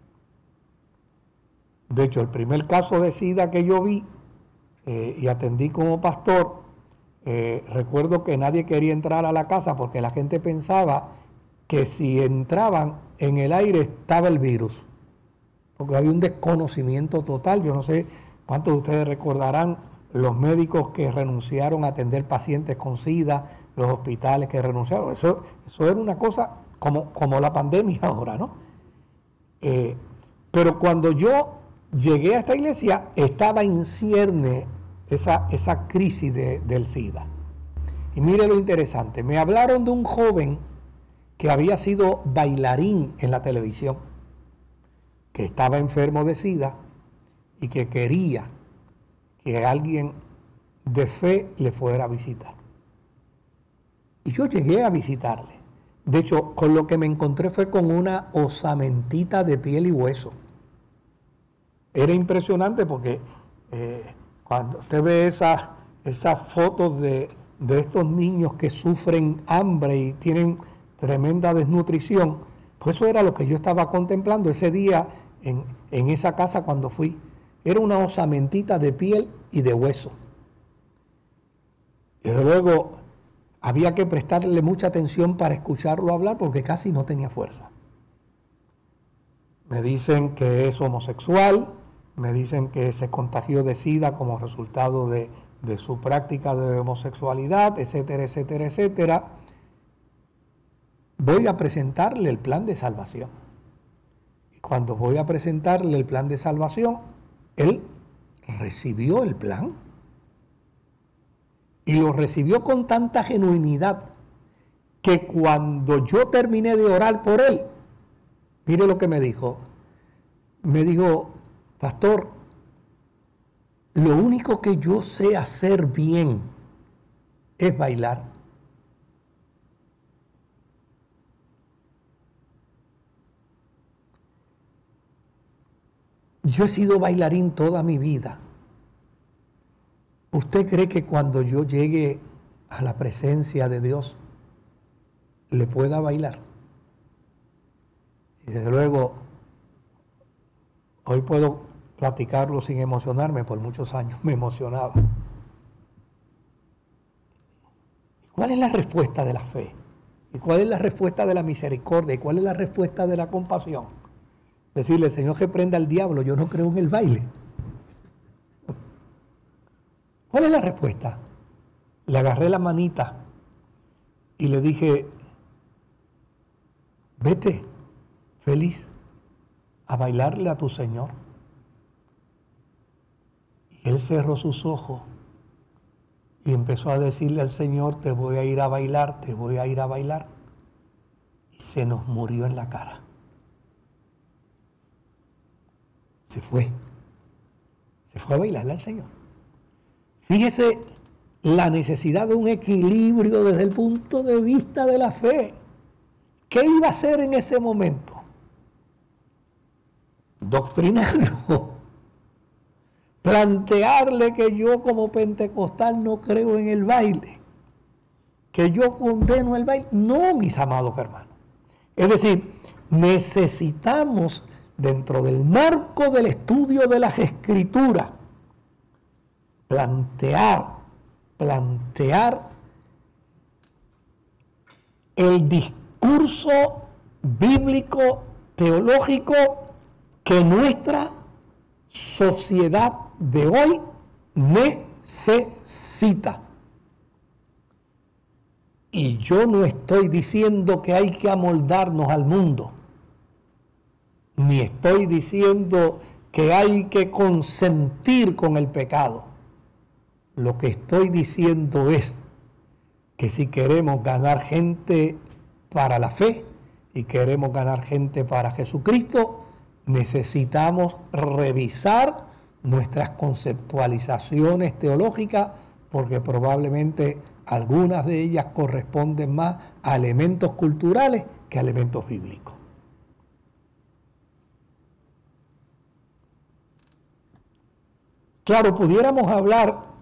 De hecho, el primer caso de SIDA que yo vi y atendí como pastor, recuerdo que nadie quería entrar a la casa porque la gente pensaba que si entraban en el aire estaba el virus, porque había un desconocimiento total. Yo no sé cuántos de ustedes recordarán los médicos que renunciaron a atender pacientes con SIDA, los hospitales que renunciaron. Eso era una cosa como la pandemia ahora, ¿no? Pero cuando yo llegué a esta iglesia, estaba en cierne esa crisis del SIDA. Y mire lo interesante, me hablaron de un joven que había sido bailarín en la televisión, que estaba enfermo de SIDA y que quería que alguien de fe le fuera a visitar. Y yo llegué a visitarle. De hecho, con lo que me encontré fue con una osamentita de piel y hueso. Era impresionante porque cuando usted ve esas fotos de estos niños que sufren hambre y tienen tremenda desnutrición. Pues eso era lo que yo estaba contemplando ese día en esa casa cuando fui. Era una osamentita de piel y de hueso. Y desde luego había que prestarle mucha atención para escucharlo hablar porque casi no tenía fuerza. Me dicen que es homosexual, me dicen que se contagió de SIDA como resultado de su práctica de homosexualidad, etcétera, etcétera, etcétera. Voy a presentarle el plan de salvación. Y cuando voy a presentarle el plan de salvación, él recibió el plan. Y lo recibió con tanta genuinidad que cuando yo terminé de orar por él, mire lo que me dijo. Me dijo, pastor, lo único que yo sé hacer bien es bailar. Yo he sido bailarín toda mi vida. ¿Usted cree que cuando yo llegue a la presencia de Dios le pueda bailar? Y desde luego, hoy puedo platicarlo sin emocionarme, por muchos años me emocionaba. ¿Cuál es la respuesta de la fe? ¿Y cuál es la respuesta de la misericordia? ¿Y cuál es la respuesta de la compasión? Decirle, Señor, que prenda al diablo, yo no creo en el baile. ¿Cuál es la respuesta? Le agarré la manita y le dije, vete feliz a bailarle a tu Señor. Y él cerró sus ojos y empezó a decirle al Señor, te voy a ir a bailar, te voy a ir a bailar. Y se nos murió en la cara. Se fue a bailarle al Señor. Fíjese la necesidad de un equilibrio desde el punto de vista de la fe. ¿Qué iba a hacer en ese momento? Doctrinarlo. Plantearle que yo como pentecostal no creo en el baile. Que yo condeno el baile. No, mis amados hermanos. Es decir, necesitamos, dentro del marco del estudio de las Escrituras, plantear el discurso bíblico teológico que nuestra sociedad de hoy necesita. Y yo no estoy diciendo que hay que amoldarnos al mundo, ni estoy diciendo que hay que consentir con el pecado. Lo que estoy diciendo es que si queremos ganar gente para la fe y queremos ganar gente para Jesucristo, necesitamos revisar nuestras conceptualizaciones teológicas, porque probablemente algunas de ellas corresponden más a elementos culturales que a elementos bíblicos. Claro, pudiéramos hablar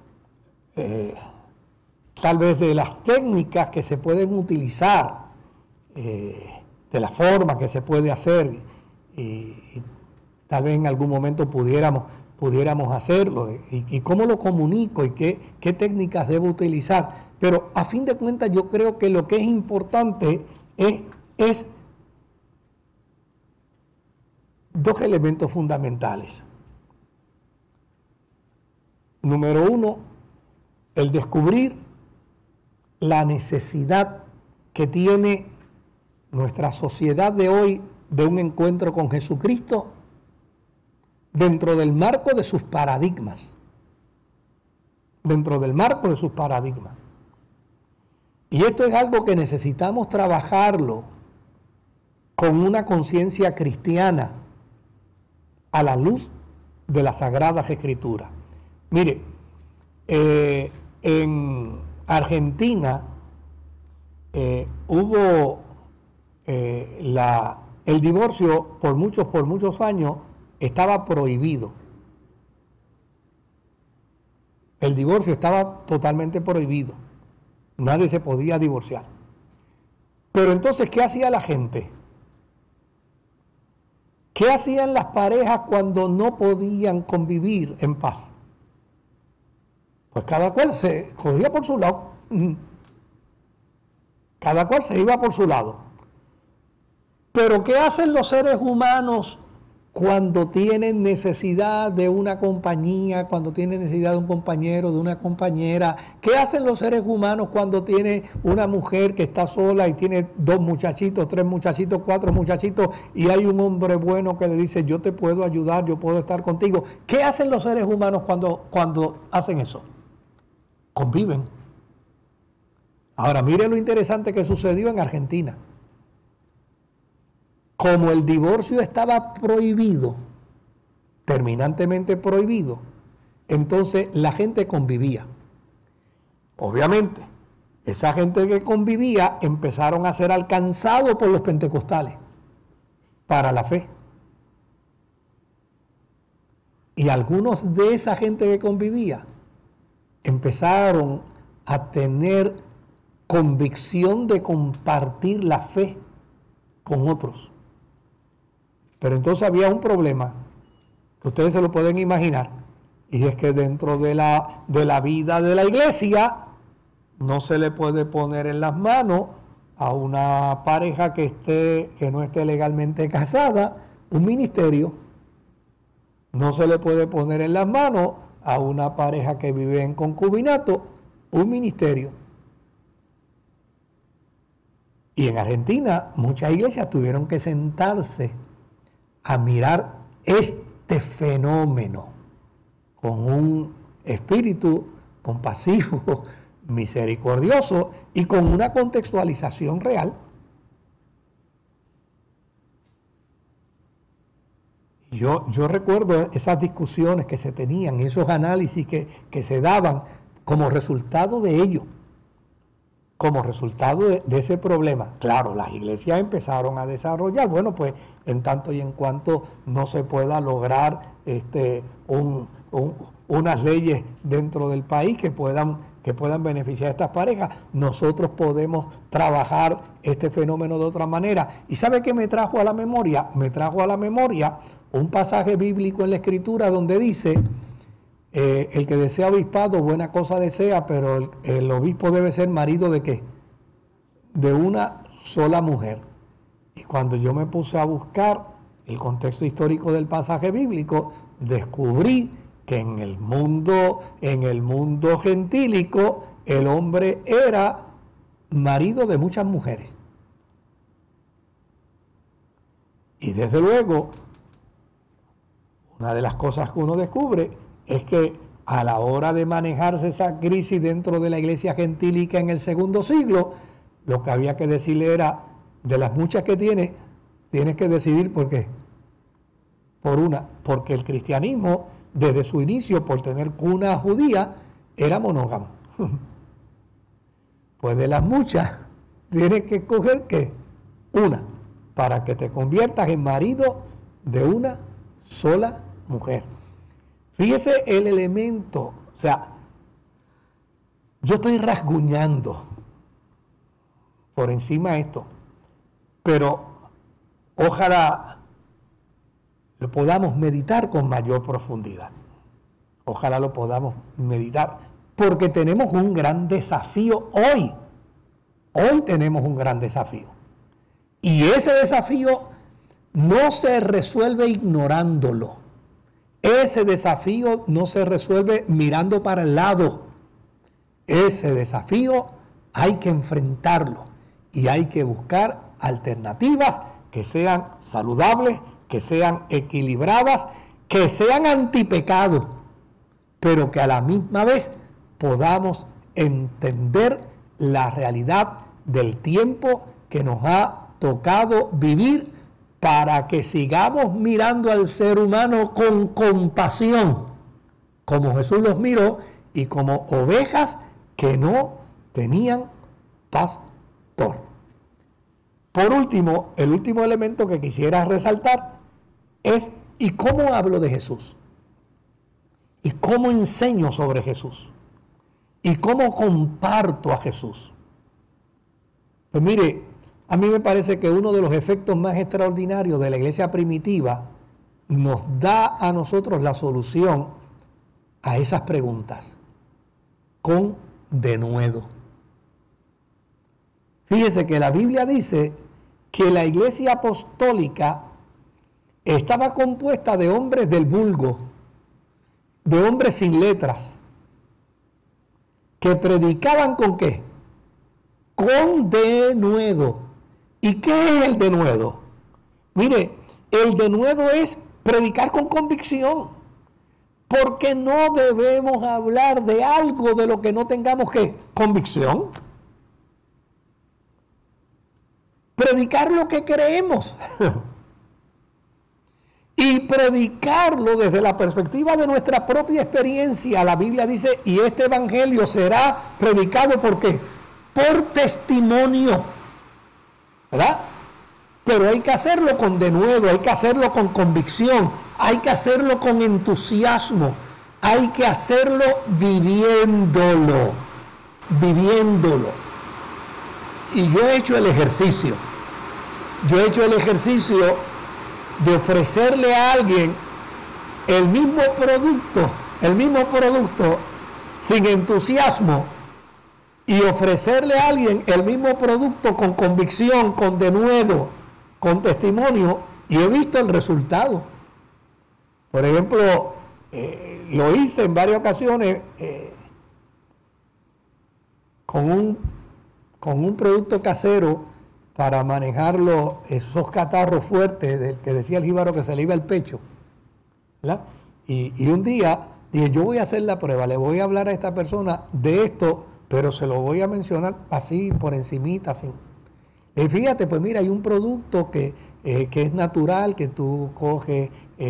tal vez de las técnicas que se pueden utilizar, de la forma que se puede hacer, y tal vez en algún momento pudiéramos hacerlo, y cómo lo comunico y qué técnicas debo utilizar. Pero a fin de cuentas yo creo que lo que es importante es dos elementos fundamentales. Número uno, el descubrir la necesidad que tiene nuestra sociedad de hoy de un encuentro con Jesucristo dentro del marco de sus paradigmas. Dentro del marco de sus paradigmas. Y esto es algo que necesitamos trabajarlo con una conciencia cristiana a la luz de las Sagradas Escrituras. Mire, en Argentina hubo el divorcio por muchos años estaba prohibido. El divorcio estaba totalmente prohibido. Nadie se podía divorciar. Pero entonces, ¿qué hacía la gente? ¿Qué hacían las parejas cuando no podían convivir en paz? Pues cada cual se cogía por su lado. Cada cual se iba por su lado. Pero ¿qué hacen los seres humanos cuando tienen necesidad de una compañía, cuando tienen necesidad de un compañero, de una compañera? ¿Qué hacen los seres humanos cuando tiene una mujer que está sola y tiene 2 muchachitos, 3 muchachitos, 4 muchachitos y hay un hombre bueno que le dice, yo te puedo ayudar, yo puedo estar contigo? ¿Qué hacen los seres humanos cuando hacen eso? Conviven. Ahora, mire lo interesante que sucedió en Argentina. Como el divorcio estaba prohibido, terminantemente prohibido, entonces la gente convivía. Obviamente, esa gente que convivía empezaron a ser alcanzados por los pentecostales para la fe. Y algunos de esa gente que convivía empezaron a tener convicción de compartir la fe con otros. Pero entonces había un problema, que ustedes se lo pueden imaginar, y es que dentro de la vida de la iglesia no se le puede poner en las manos a una pareja que no esté legalmente casada un ministerio. No se le puede poner en las manos a una pareja que vive en concubinato un ministerio. Y en Argentina muchas iglesias tuvieron que sentarse a mirar este fenómeno con un espíritu compasivo, misericordioso y con una contextualización real. Yo recuerdo esas discusiones que se tenían, esos análisis que se daban como resultado de ello, como resultado de ese problema. Claro, las iglesias empezaron a desarrollar, bueno, pues en tanto y en cuanto no se pueda lograr unas leyes dentro del país que puedan beneficiar a estas parejas, nosotros podemos trabajar este fenómeno de otra manera. ¿Y sabe qué me trajo a la memoria? Me trajo a la memoria un pasaje bíblico en la Escritura donde dice, el que desea obispado, buena cosa desea, pero el obispo debe ser marido ¿de qué? De una sola mujer. Y cuando yo me puse a buscar el contexto histórico del pasaje bíblico, descubrí que en el mundo gentílico, el hombre era marido de muchas mujeres. Y desde luego, una de las cosas que uno descubre es que a la hora de manejarse esa crisis dentro de la iglesia gentílica en el segundo siglo, lo que había que decirle era, de las muchas que tienes que decidir por qué. Por una, porque el cristianismo, desde su inicio, por tener cuna judía, era monógamo. Pues de las muchas, tienes que escoger ¿qué? Una, para que te conviertas en marido de una sola mujer. Fíjese el elemento, o sea, yo estoy rasguñando por encima de esto, pero ojalá lo podamos meditar con mayor profundidad. Ojalá lo podamos meditar, porque tenemos un gran desafío hoy. Hoy tenemos un gran desafío. Y ese desafío no se resuelve ignorándolo. Ese desafío no se resuelve mirando para el lado. Ese desafío hay que enfrentarlo y hay que buscar alternativas que sean saludables, que sean equilibradas, que sean antipecado, pero que a la misma vez podamos entender la realidad del tiempo que nos ha tocado vivir, para que sigamos mirando al ser humano con compasión, como Jesús los miró, y como ovejas que no tenían pastor. Por último, el último elemento que quisiera resaltar es, ¿y cómo hablo de Jesús? ¿Y cómo enseño sobre Jesús? ¿Y cómo comparto a Jesús? Pues mire, A mí me parece que uno de los efectos más extraordinarios de la iglesia primitiva nos da a nosotros la solución a esas preguntas con denuedo. Fíjese que la Biblia dice que la iglesia apostólica estaba compuesta de hombres del vulgo, de hombres sin letras, que predicaban ¿con qué? Con denuedo. ¿Y qué es el denuedo? Mire, el denuedo es predicar con convicción, porque no debemos hablar de algo de lo que no tengamos ¿qué? Convicción. Predicar lo que creemos y predicarlo desde la perspectiva de nuestra propia experiencia. La Biblia dice, y este evangelio será predicado ¿por qué? Por testimonio, ¿verdad? Pero hay que hacerlo con denuedo, hay que hacerlo con convicción, hay que hacerlo con entusiasmo, hay que hacerlo viviéndolo. Y yo he hecho el ejercicio de ofrecerle a alguien el mismo producto sin entusiasmo, y ofrecerle a alguien el mismo producto con convicción, con denuedo, con testimonio, y he visto el resultado. Por ejemplo, lo hice en varias ocasiones con un producto casero para manejarlo, esos catarros fuertes del que decía el jíbaro que se le iba el pecho, ¿verdad? Y un día dije, yo voy a hacer la prueba, le voy a hablar a esta persona de esto, pero se lo voy a mencionar así por encimita, así. Y fíjate, pues mira, hay un producto que es natural, que tú coges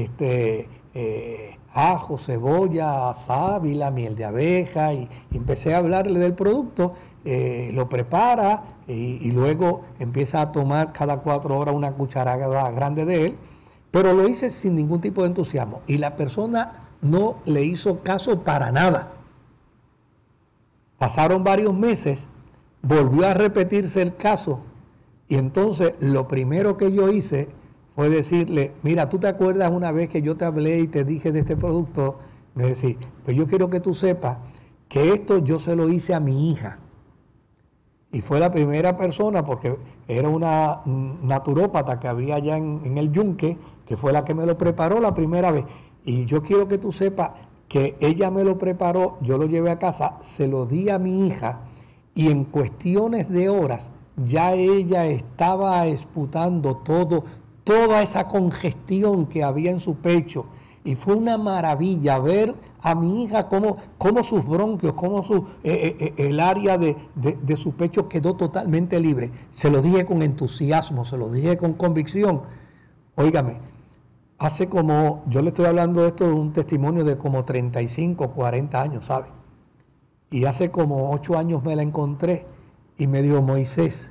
ajo, cebolla, sábila, miel de abeja, y empecé a hablarle del producto. Lo prepara y luego empieza a tomar cada 4 horas una cucharada grande de él, pero lo hice sin ningún tipo de entusiasmo, y la persona no le hizo caso para nada. Pasaron varios meses, volvió a repetirse el caso, y entonces lo primero que yo hice fue decirle, mira, ¿tú te acuerdas una vez que yo te hablé y te dije de este producto? Me decía, pues yo quiero que tú sepas que esto yo se lo hice a mi hija. Y fue la primera persona, porque era una naturópata que había allá en el Yunque, que fue la que me lo preparó la primera vez. Y yo quiero que tú sepas que ella me lo preparó, yo lo llevé a casa, se lo di a mi hija, y en cuestiones de horas ya ella estaba esputando toda esa congestión que había en su pecho. Y fue una maravilla ver a mi hija cómo sus bronquios, cómo el área de su pecho quedó totalmente libre. Se lo dije con entusiasmo, se lo dije con convicción. Óigame, yo le estoy hablando de esto de un testimonio de como 35, 40 años, ¿sabe? Y hace como 8 años me la encontré y me dijo, Moisés,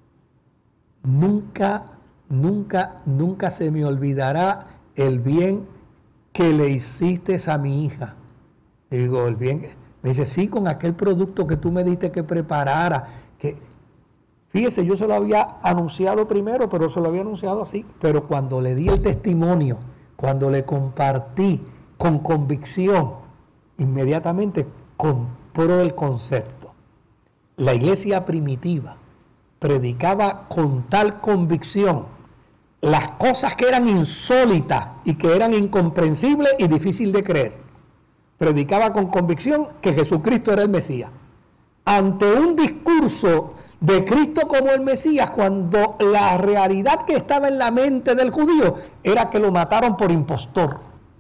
nunca se me olvidará el bien que le hiciste a mi hija. Y digo, el bien. Me dice, sí, con aquel producto que tú me diste que preparara. Fíjese, yo se lo había anunciado primero, pero se lo había anunciado así. Pero cuando le di el testimonio, cuando le compartí con convicción, inmediatamente compró el concepto. La iglesia primitiva predicaba con tal convicción las cosas que eran insólitas y que eran incomprensibles y difíciles de creer. Predicaba con convicción que Jesucristo era el Mesías. Ante un discurso de Cristo como el Mesías, cuando la realidad que estaba en la mente del judío era que lo mataron por impostor,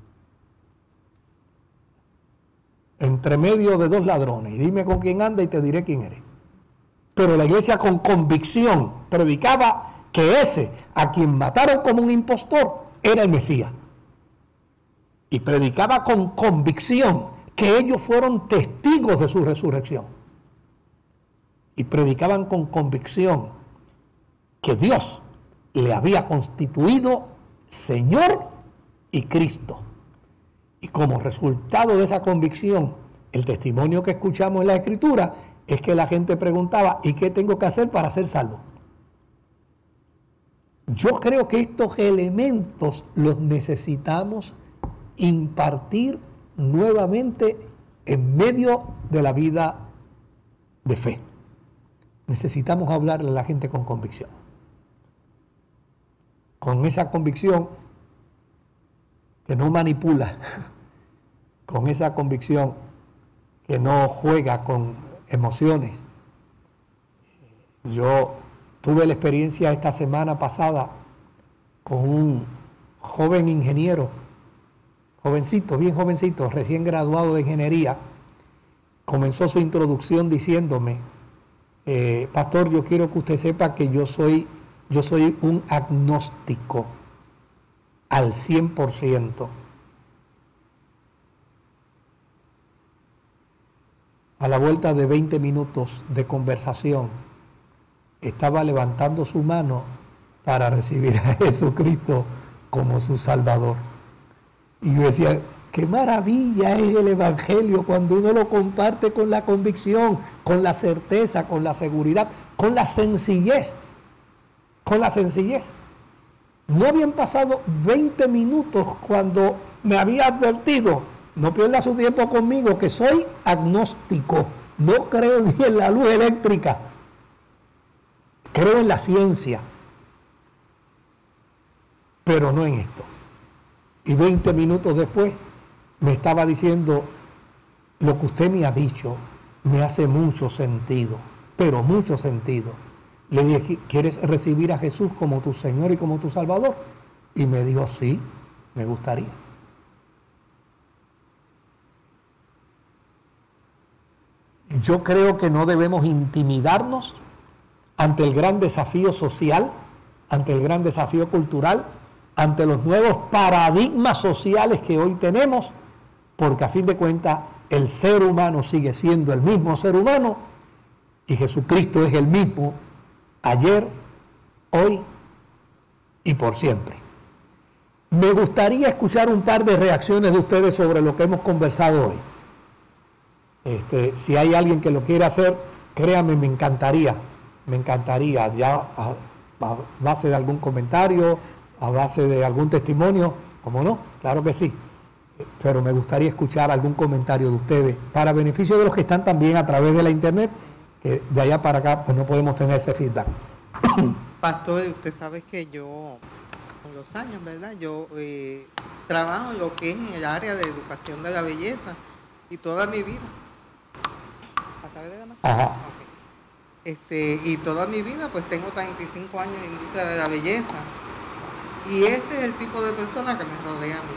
entre medio de 2 ladrones, y dime con quién anda y te diré quién eres. Pero la iglesia con convicción predicaba que ese a quien mataron como un impostor era el Mesías. Y predicaba con convicción que ellos fueron testigos de su resurrección. Y predicaban con convicción que Dios le había constituido Señor y Cristo. Y como resultado de esa convicción, el testimonio que escuchamos en la Escritura es que la gente preguntaba, ¿y qué tengo que hacer para ser salvo? Yo creo que estos elementos los necesitamos impartir nuevamente en medio de la vida de fe. Necesitamos hablarle a la gente con convicción. Con esa convicción que no manipula, con esa convicción que no juega con emociones. Yo tuve la experiencia esta semana pasada con un joven ingeniero, jovencito, bien jovencito, recién graduado de ingeniería. Comenzó su introducción diciéndome, pastor, yo quiero que usted sepa que yo soy un agnóstico al 100%. A la vuelta de 20 minutos de conversación, estaba levantando su mano para recibir a Jesucristo como su Salvador. Y yo decía, qué maravilla es el Evangelio cuando uno lo comparte con la convicción, con la certeza, con la seguridad, con la sencillez. Con la sencillez. No habían pasado 20 minutos cuando me había advertido, no pierda su tiempo conmigo, que soy agnóstico, no creo ni en la luz eléctrica, creo en la ciencia, pero no en esto. Y 20 minutos después me estaba diciendo, lo que usted me ha dicho me hace mucho sentido, pero mucho sentido. Le dije, ¿quieres recibir a Jesús como tu Señor y como tu Salvador? Y me dijo, sí, me gustaría. Yo creo que no debemos intimidarnos ante el gran desafío social, ante el gran desafío cultural, ante los nuevos paradigmas sociales que hoy tenemos, porque a fin de cuentas el ser humano sigue siendo el mismo ser humano y Jesucristo es el mismo ayer, hoy y por siempre. Me gustaría escuchar un par de reacciones de ustedes sobre lo que hemos conversado hoy. Si hay alguien que lo quiera hacer, créanme, me encantaría, ya a base de algún comentario, a base de algún testimonio, ¿cómo no? Claro que sí, pero me gustaría escuchar algún comentario de ustedes, para beneficio de los que están también a través de la internet, que de allá para acá pues no podemos tener ese feedback. Pastor, usted sabe que yo, con los años, ¿verdad? Yo trabajo lo que es en el área de educación de la belleza y toda mi vida. Ajá. Okay. Y toda mi vida, pues tengo 35 años en la industria de la belleza. Y este es el tipo de persona que me rodea a mí.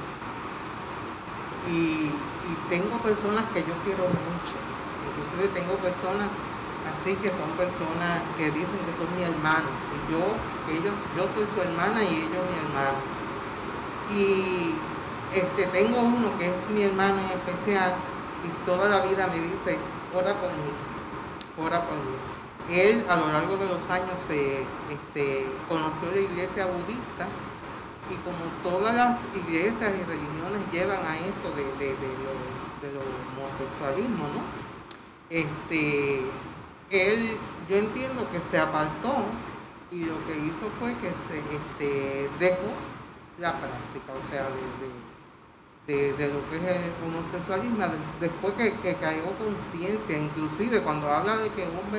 Y tengo personas que yo quiero mucho. Inclusive tengo personas así que son personas que dicen que son mi hermano. Y yo soy su hermana y ellos mi hermano. Y tengo uno que es mi hermano en especial y toda la vida me dice, ora por mí. Él a lo largo de los años conoció la iglesia budista y como todas las iglesias y religiones llevan a esto de lo homosexualismo, ¿no? Yo entiendo que se apartó y lo que hizo fue que se dejó la práctica, o sea, de lo que es el homosexualismo, después que cayó conciencia, inclusive cuando habla de que hombres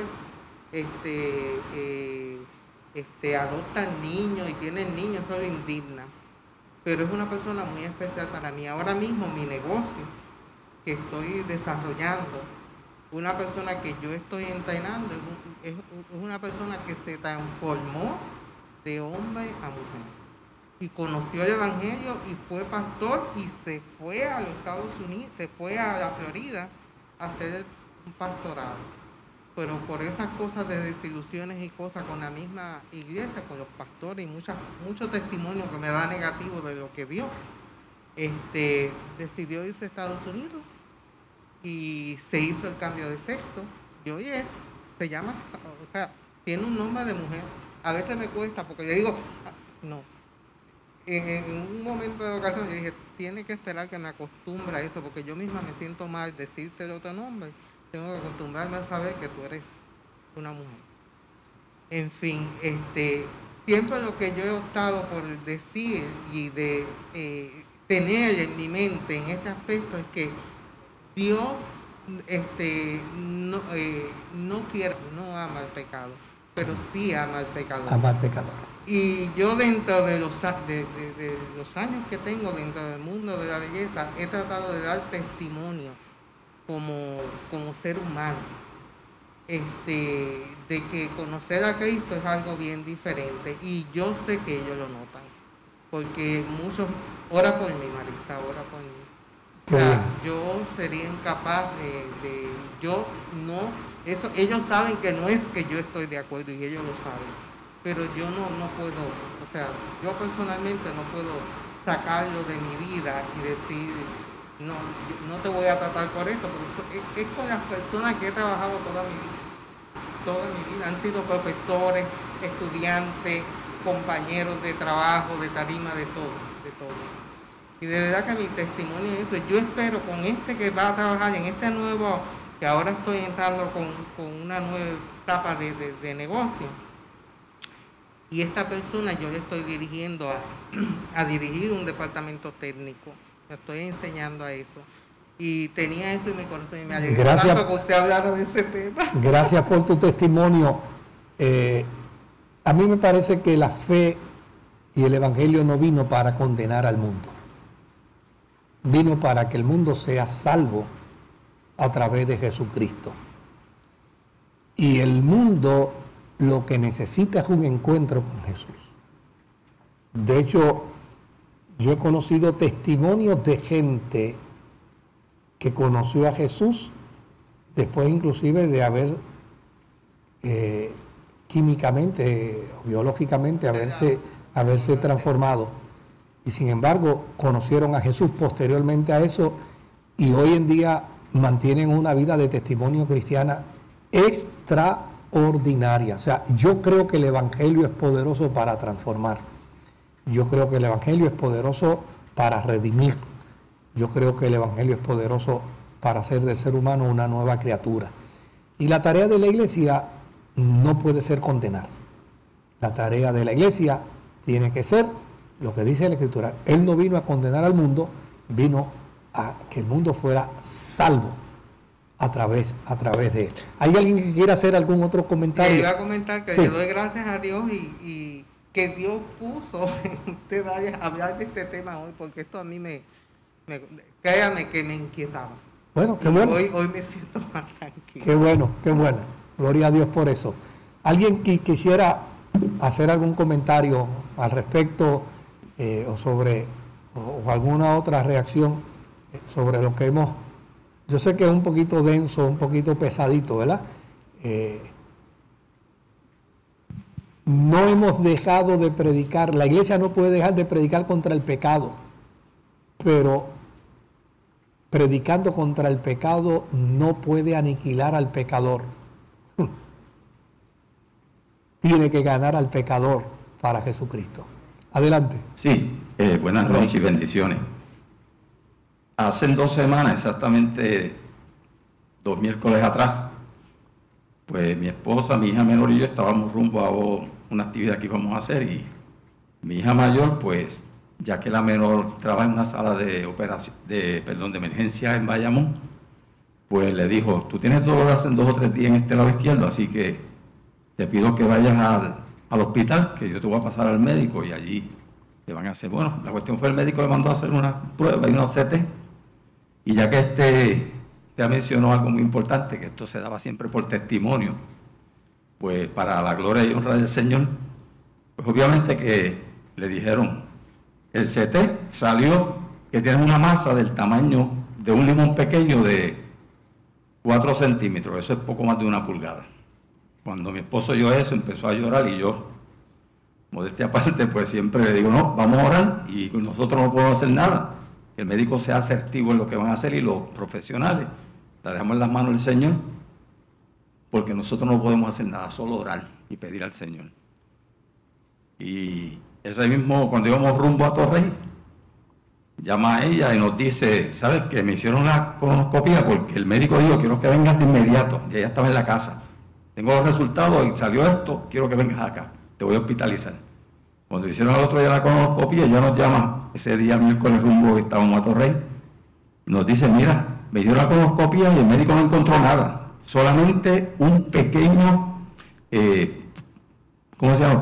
adoptan niños y tienen niños, eso lo indigna. Pero es una persona muy especial para mí. Ahora mismo mi negocio que estoy desarrollando, una persona que yo estoy entrenando, es una persona que se transformó de hombre a mujer. Y conoció el Evangelio y fue pastor y se fue a los Estados Unidos, se fue a la Florida a hacer un pastorado. Pero por esas cosas de desilusiones y cosas con la misma iglesia, con los pastores y muchos testimonios que me da negativo de lo que vio, decidió irse a Estados Unidos y se hizo el cambio de sexo. Y hoy se llama, o sea, tiene un nombre de mujer. A veces me cuesta porque yo digo, no. En un momento de ocasión yo dije, tiene que esperar que me acostumbre a eso, porque yo misma me siento mal decirte el otro nombre. Tengo que acostumbrarme a saber que tú eres una mujer. En fin, siempre lo que yo he optado por decir y de tener en mi mente en este aspecto es que Dios no quiere, no ama el pecado, pero sí ama al pecador. Ama al pecador. Y yo dentro de los años que tengo dentro del mundo de la belleza, he tratado de dar testimonio como ser humano, de que conocer a Cristo es algo bien diferente, y yo sé que ellos lo notan, porque muchos, ora por mí, Marisa, ora por mí. O sea, yo sería incapaz yo no, eso, ellos saben que no es que yo estoy de acuerdo y ellos lo saben, pero yo no puedo, o sea, yo personalmente no puedo sacarlo de mi vida y decir, no te voy a tratar por esto, porque es con las personas que he trabajado toda mi vida, han sido profesores, estudiantes, compañeros de trabajo, de tarima, de todo. Y de verdad que mi testimonio es eso. Yo espero con que va a trabajar en este nuevo, que ahora estoy entrando con una nueva etapa de negocio, y esta persona yo le estoy dirigiendo a dirigir un departamento técnico, le estoy enseñando a eso, y tenía eso en mi corazón y me alegró tanto que usted hablara de ese tema. Gracias por tu testimonio. A mí me parece que la fe y el Evangelio no vino para condenar al mundo, vino para que el mundo sea salvo a través de Jesucristo. Y el mundo lo que necesita es un encuentro con Jesús. De hecho, yo he conocido testimonios de gente que conoció a Jesús después inclusive de haber químicamente o biológicamente haberse transformado. Y sin embargo conocieron a Jesús posteriormente a eso, y hoy en día mantienen una vida de testimonio cristiana extraordinaria. O sea, yo creo que el Evangelio es poderoso para transformar. Yo creo que el Evangelio es poderoso para redimir. Yo creo que el Evangelio es poderoso para hacer del ser humano una nueva criatura. Y la tarea de la iglesia no puede ser condenar. La tarea de la iglesia tiene que ser lo que dice la Escritura. Él no vino a condenar al mundo, vino a que el mundo fuera salvo a través de él. ¿Hay alguien que quiera hacer algún otro comentario? Le iba a comentar que le doy gracias a Dios y que Dios puso usted vaya a hablar de este tema hoy, porque esto a mí créame que me inquietaba. Bueno, qué bueno. Hoy me siento más tranquilo. Qué bueno. Gloria a Dios por eso. ¿Alguien que quisiera hacer algún comentario al respecto o alguna otra reacción sobre lo que hemos... Yo sé que es un poquito denso, un poquito pesadito, ¿verdad? No hemos dejado de predicar, la iglesia no puede dejar de predicar contra el pecado, pero predicando contra el pecado no puede aniquilar al pecador. Tiene que ganar al pecador para Jesucristo. Adelante. Sí, buenas noches y bendiciones. Hace 2 semanas, exactamente 2 miércoles atrás, pues mi esposa, mi hija menor y yo estábamos rumbo a una actividad que íbamos a hacer, y mi hija mayor, pues, ya que la menor trabaja en una sala de emergencia en Bayamón, pues le dijo, tú tienes dolor hace 2 o 3 días en este lado izquierdo, así que te pido que vayas al hospital, que yo te voy a pasar al médico y allí te van a hacer, bueno, la cuestión fue el médico le mandó a hacer una prueba y una CT, y ya que te mencionó algo muy importante, que esto se daba siempre por testimonio, pues para la gloria y honra del Señor, pues obviamente que le dijeron, el CT salió que tiene una masa del tamaño de un limón pequeño de 4 centímetros, eso es poco más de 1 pulgada. Cuando mi esposo oyó eso, empezó a llorar, y yo, modestia aparte, pues siempre le digo, no, vamos a orar, y nosotros no podemos hacer nada, que el médico sea asertivo en lo que van a hacer, y los profesionales, la dejamos en las manos del Señor, porque nosotros no podemos hacer nada, solo orar y pedir al Señor. Y ese mismo, cuando íbamos rumbo a Torrey, llama a ella y nos dice, ¿sabes qué? Me hicieron la colonoscopia porque el médico dijo, quiero que vengas de inmediato, y ella estaba en la casa. Tengo los resultados y salió esto, quiero que vengas acá, te voy a hospitalizar. Cuando hicieron el otro día la colonoscopia, ella nos llama ese día miércoles rumbo que estábamos a Torrey, y nos dice, mira, me dio la colonoscopia y el médico no encontró nada, solamente un pequeño, ¿cómo se llama?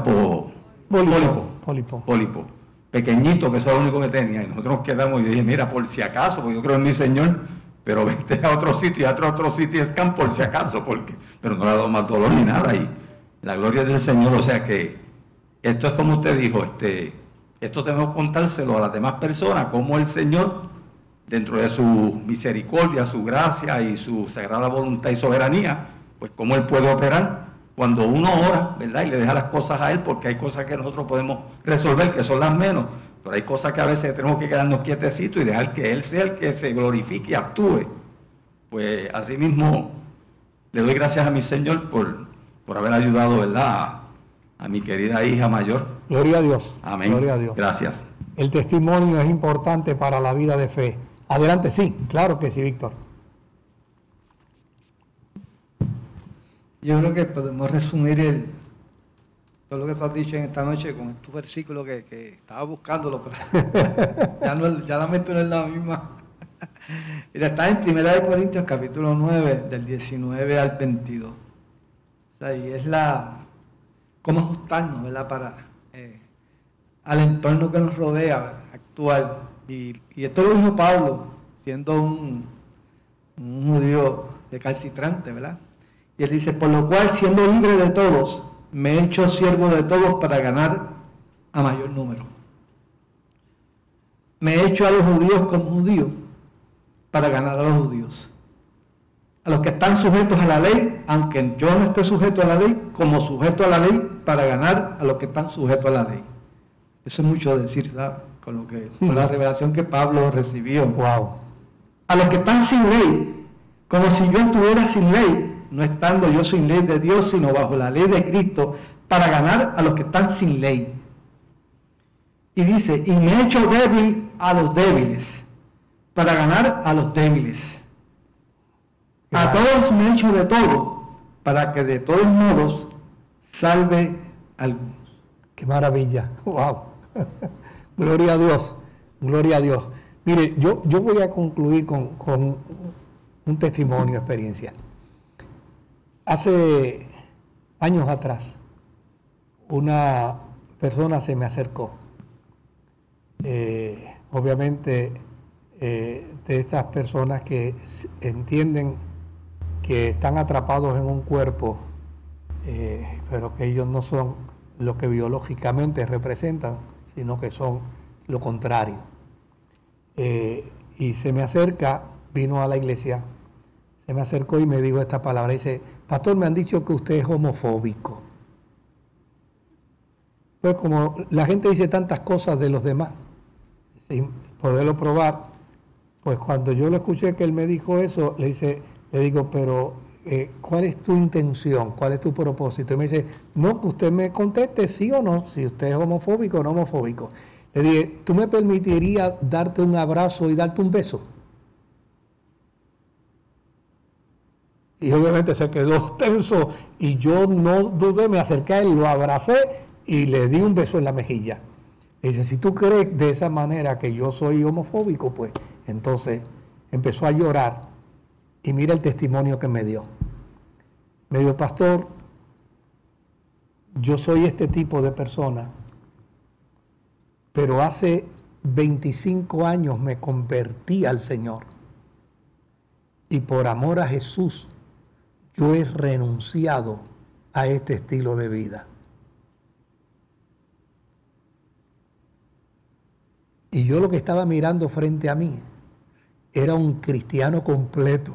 Pólipo, pequeñito, que eso es lo único que tenía, y nosotros nos quedamos y yo dije, mira, por si acaso, porque yo creo en mi Señor, pero vete a otro sitio, y a otro sitio scan por si acaso, pero no le ha dado más dolor ni nada, y la gloria del Señor, o sea que esto es como usted dijo, esto tenemos que contárselo a las demás personas, como el Señor, dentro de su misericordia, su gracia y su sagrada voluntad y soberanía, pues cómo Él puede operar cuando uno ora, ¿verdad? Y le deja las cosas a Él, porque hay cosas que nosotros podemos resolver, que son las menos, pero hay cosas que a veces tenemos que quedarnos quietecitos y dejar que Él sea el que se glorifique y actúe. Pues así mismo le doy gracias a mi Señor por haber ayudado, ¿verdad?, a mi querida hija mayor. Gloria a Dios. Amén. Gloria a Dios. Gracias. El testimonio es importante para la vida de fe. Adelante, sí, claro que sí, Víctor. Yo creo que podemos resumir todo lo que tú has dicho en esta noche con estos versículos que estaba buscándolo, pero ya la mente no es la misma. Mira, está en 1 Corintios capítulo 9, del 19 al 22. O sea, y es cómo ajustarnos, ¿verdad?, al entorno que nos rodea actual. Y esto lo dijo Pablo, siendo un judío recalcitrante, ¿verdad? Y él dice, por lo cual, siendo libre de todos, me he hecho siervo de todos para ganar a mayor número. Me he hecho a los judíos como judíos para ganar a los judíos. A los que están sujetos a la ley, aunque yo no esté sujeto a la ley, como sujeto a la ley, para ganar a los que están sujetos a la ley. Eso es mucho decir, ¿sabes? Con la revelación que Pablo recibió. Wow. A los que están sin ley, como si yo estuviera sin ley, no estando yo sin ley de Dios, sino bajo la ley de Cristo, para ganar a los que están sin ley. Y dice, y me he hecho débil a los débiles, para ganar a los débiles. A todos me he hecho de todo, para que de todos modos salve a algunos. Qué maravilla. Wow. Gloria a Dios. Gloria a Dios. Mire, yo voy a concluir con un testimonio, experiencia. Hace años atrás, una persona se me acercó. Obviamente, de estas personas que entienden que están atrapados en un cuerpo, pero que ellos no son lo que biológicamente representan, sino que son lo contrario. Y se me acerca, vino a la iglesia, se me acercó y me dijo esta palabra, dice, pastor, me han dicho que usted es homofóbico. Pues como la gente dice tantas cosas de los demás, sin poderlo probar, pues cuando yo lo escuché que él me dijo eso, le digo, pero ¿cuál es tu intención? ¿Cuál es tu propósito? Y me dice, no, que usted me conteste sí o no, si usted es homofóbico o no homofóbico. Le dije, ¿tú me permitirías darte un abrazo y darte un beso? Y obviamente se quedó tenso y yo no dudé, me acerqué a él, lo abracé y le di un beso en la mejilla. Le dice, si tú crees de esa manera que yo soy homofóbico, pues entonces empezó a llorar y mira el testimonio que me dio. Me dijo, pastor, yo soy este tipo de persona, pero hace 25 años me convertí al Señor y por amor a Jesús yo he renunciado a este estilo de vida. Y yo lo que estaba mirando frente a mí era un cristiano completo.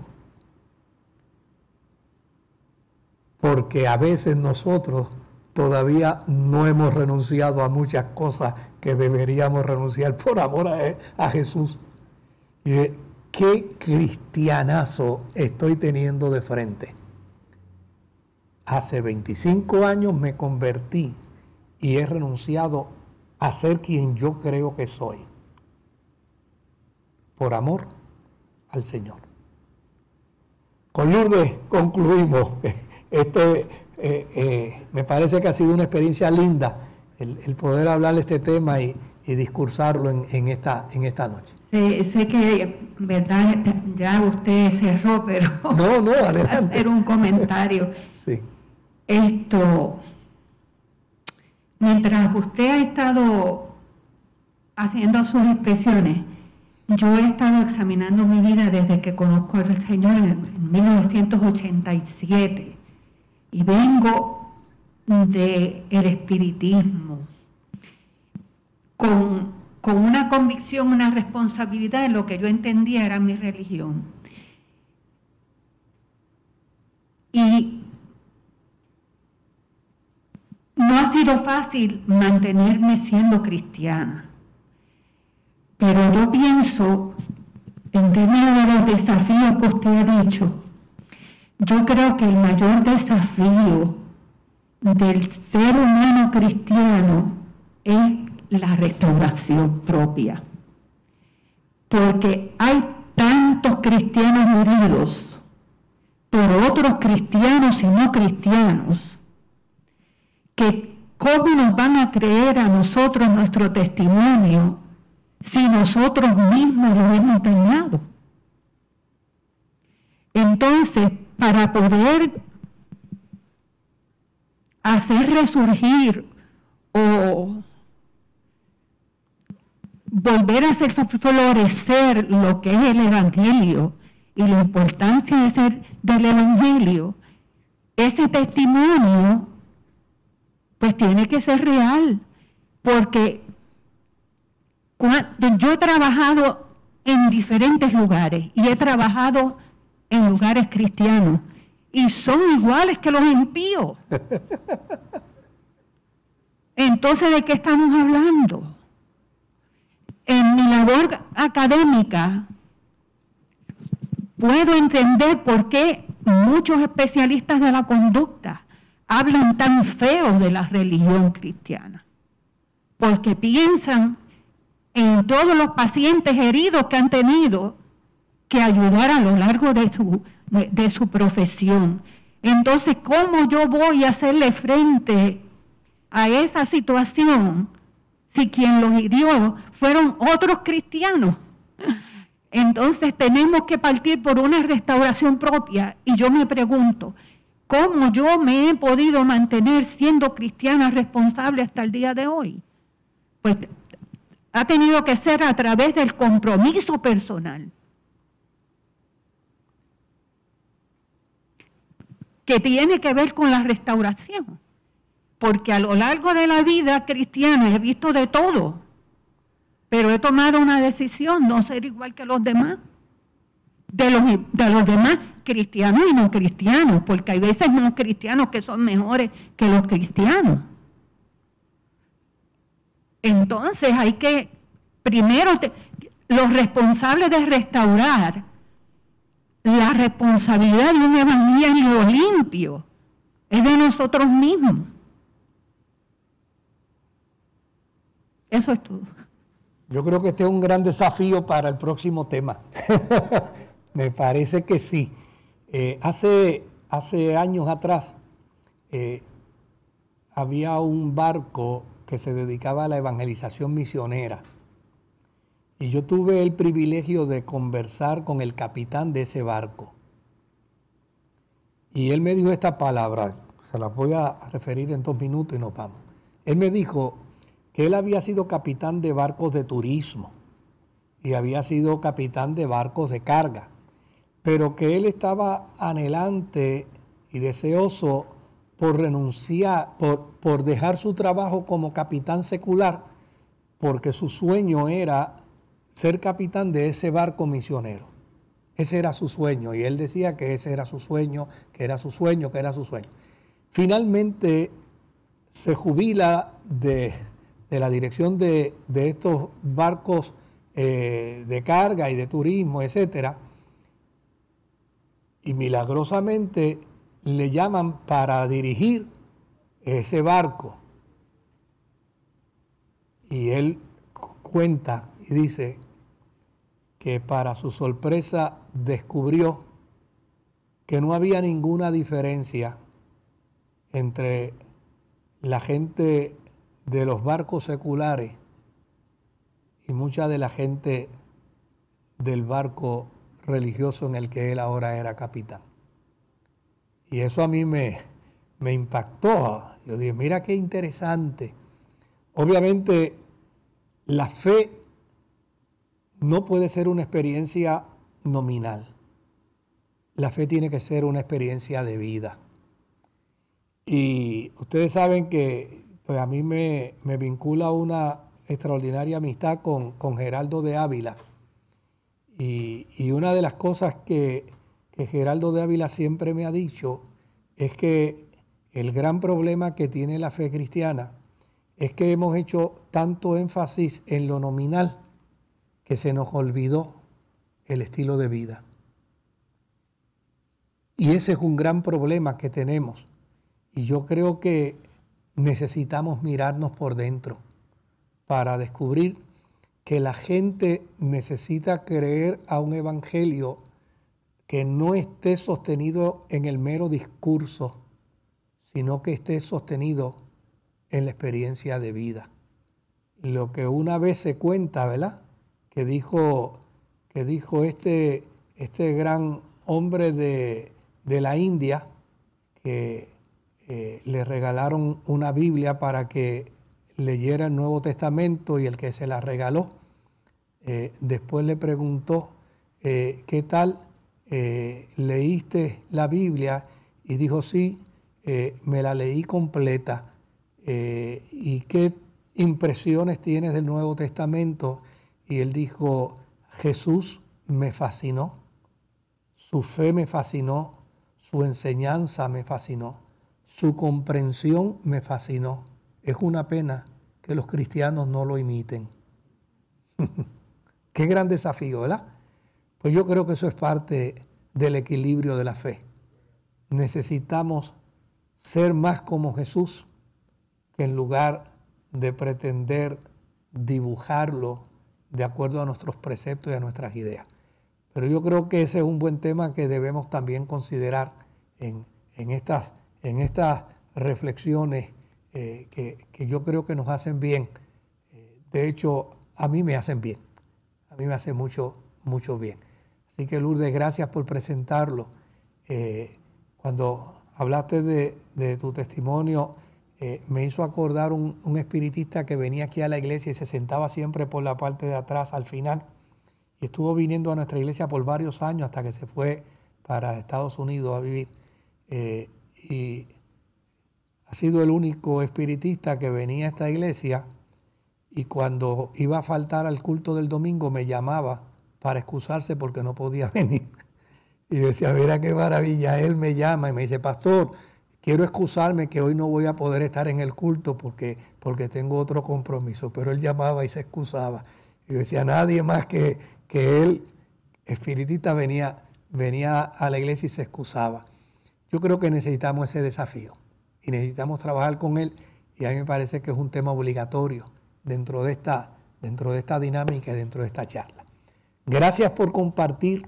Porque a veces nosotros todavía no hemos renunciado a muchas cosas que deberíamos renunciar por amor a Jesús. Y qué cristianazo estoy teniendo de frente. Hace 25 años me convertí y he renunciado a ser quien yo creo que soy. Por amor al Señor. Con Lourdes concluimos. Me parece que ha sido una experiencia linda el poder hablar de este tema y discursarlo en esta noche. Sé que, verdad, ya usted cerró, pero no, adelante. Hacer un comentario. Sí. Mientras usted ha estado haciendo sus expresiones, yo he estado examinando mi vida desde que conozco al Señor en 1987 y vengo del espiritismo con una convicción, una responsabilidad en lo que yo entendía era mi religión. Y no ha sido fácil mantenerme siendo cristiana, pero yo pienso, en términos de los desafíos que usted ha dicho, yo creo que el mayor desafío del ser humano cristiano es la restauración propia. Porque hay tantos cristianos heridos por otros cristianos y no cristianos, que cómo nos van a creer a nosotros nuestro testimonio si nosotros mismos lo hemos dañado. Entonces, para poder hacer resurgir o volver a hacer florecer lo que es el Evangelio y la importancia del Evangelio, ese testimonio pues tiene que ser real, porque yo he trabajado en diferentes lugares y he trabajado en lugares cristianos y son iguales que los impíos. Entonces, ¿de qué estamos hablando? En mi labor académica puedo entender por qué muchos especialistas de la conducta hablan tan feo de la religión cristiana, porque piensan en todos los pacientes heridos que han tenido que ayudar a lo largo de su profesión. Entonces, ¿cómo yo voy a hacerle frente a esa situación si quien los hirió fueron otros cristianos? Entonces tenemos que partir por una restauración propia, y yo me pregunto, ¿cómo yo me he podido mantener siendo cristiana responsable hasta el día de hoy? Pues ha tenido que ser a través del compromiso personal, que tiene que ver con la restauración, porque a lo largo de la vida cristiana he visto de todo, pero he tomado una decisión, no ser igual que los demás, de los demás cristianos y no cristianos, porque hay veces no cristianos que son mejores que los cristianos. Entonces hay que, primero, los responsables de restaurar, la responsabilidad de un evangelio limpio es de nosotros mismos. Eso es todo. Yo creo que este es un gran desafío para el próximo tema. Me parece que sí. Hace años atrás había un barco que se dedicaba a la evangelización misionera. Y yo tuve el privilegio de conversar con el capitán de ese barco. Y él me dijo esta palabra, se la voy a referir en 2 minutos y nos vamos. Él me dijo que él había sido capitán de barcos de turismo y había sido capitán de barcos de carga, pero que él estaba anhelante y deseoso por renunciar, por dejar su trabajo como capitán secular, porque su sueño era ser capitán de ese barco misionero. Ese era su sueño, y él decía que ese era su sueño, que era su sueño, que era su sueño. Finalmente se jubila de la dirección de estos barcos de carga y de turismo, etcétera, y milagrosamente le llaman para dirigir ese barco. Y él cuenta y dice que para su sorpresa descubrió que no había ninguna diferencia entre la gente de los barcos seculares y mucha de la gente del barco religioso en el que él ahora era capitán. Y eso a mí me impactó. Yo dije, mira qué interesante. Obviamente, la fe no puede ser una experiencia nominal. La fe tiene que ser una experiencia de vida. Y ustedes saben que pues a mí me vincula una extraordinaria amistad con Geraldo de Ávila. Y una de las cosas que Geraldo de Ávila siempre me ha dicho es que el gran problema que tiene la fe cristiana es que hemos hecho tanto énfasis en lo nominal que se nos olvidó el estilo de vida. Y ese es un gran problema que tenemos. Y yo creo que necesitamos mirarnos por dentro para descubrir que la gente necesita creer a un evangelio que no esté sostenido en el mero discurso, sino que esté sostenido en la experiencia de vida. Lo que una vez se cuenta, ¿verdad? Que dijo este gran hombre de la India, que le regalaron una Biblia para que leyera el Nuevo Testamento, y el que se la regaló después le preguntó, ¿qué tal? ¿Leíste la Biblia? Y dijo, sí, me la leí completa. ¿Y qué impresiones tienes del Nuevo Testamento? Y él dijo, Jesús me fascinó, su fe me fascinó, su enseñanza me fascinó, su comprensión me fascinó. Es una pena que los cristianos no lo imiten. Qué gran desafío, ¿verdad? Pues yo creo que eso es parte del equilibrio de la fe. Necesitamos ser más como Jesús, que en lugar de pretender dibujarlo de acuerdo a nuestros preceptos y a nuestras ideas. Pero yo creo que ese es un buen tema que debemos también considerar en estas reflexiones que yo creo que nos hacen bien. De hecho, a mí me hacen bien. A mí me hace mucho, mucho bien. Así que, Lourdes, gracias por presentarlo. Cuando hablaste de tu testimonio, me hizo acordar un espiritista que venía aquí a la iglesia y se sentaba siempre por la parte de atrás al final. Y estuvo viniendo a nuestra iglesia por varios años hasta que se fue para Estados Unidos a vivir. Y ha sido el único espiritista que venía a esta iglesia, y cuando iba a faltar al culto del domingo me llamaba para excusarse porque no podía venir. Y decía, mira qué maravilla, él me llama y me dice, pastor, quiero excusarme que hoy no voy a poder estar en el culto porque tengo otro compromiso. Pero él llamaba y se excusaba. Y decía, nadie más que él, espiritista, venía a la iglesia y se excusaba. Yo creo que necesitamos ese desafío y necesitamos trabajar con él, y a mí me parece que es un tema obligatorio dentro de esta dinámica y dentro de esta charla. Gracias por compartir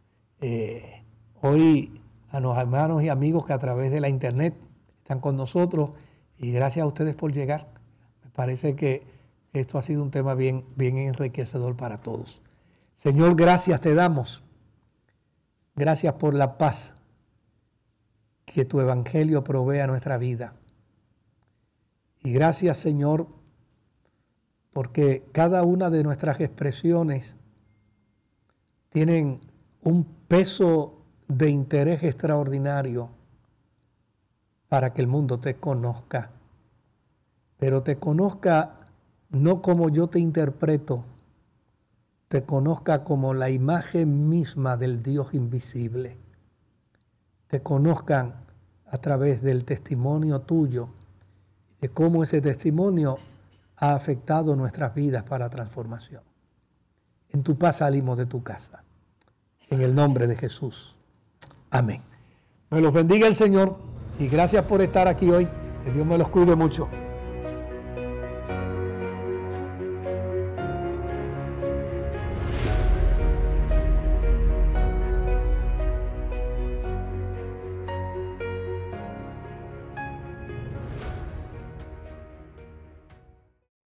hoy a los hermanos y amigos que a través de la internet están con nosotros, y gracias a ustedes por llegar. Me parece que esto ha sido un tema bien enriquecedor para todos. Señor, gracias te damos. Gracias por la paz que tu evangelio provee a nuestra vida. Y gracias, Señor, porque cada una de nuestras expresiones tienen un peso de interés extraordinario para que el mundo te conozca. Pero te conozca no como yo te interpreto, te conozca como la imagen misma del Dios invisible. Te conozcan a través del testimonio tuyo, de cómo ese testimonio ha afectado nuestras vidas para transformación. En tu paz salimos de tu casa. En el nombre de Jesús. Amén. Me los bendiga el Señor y gracias por estar aquí hoy. Que Dios me los cuide mucho.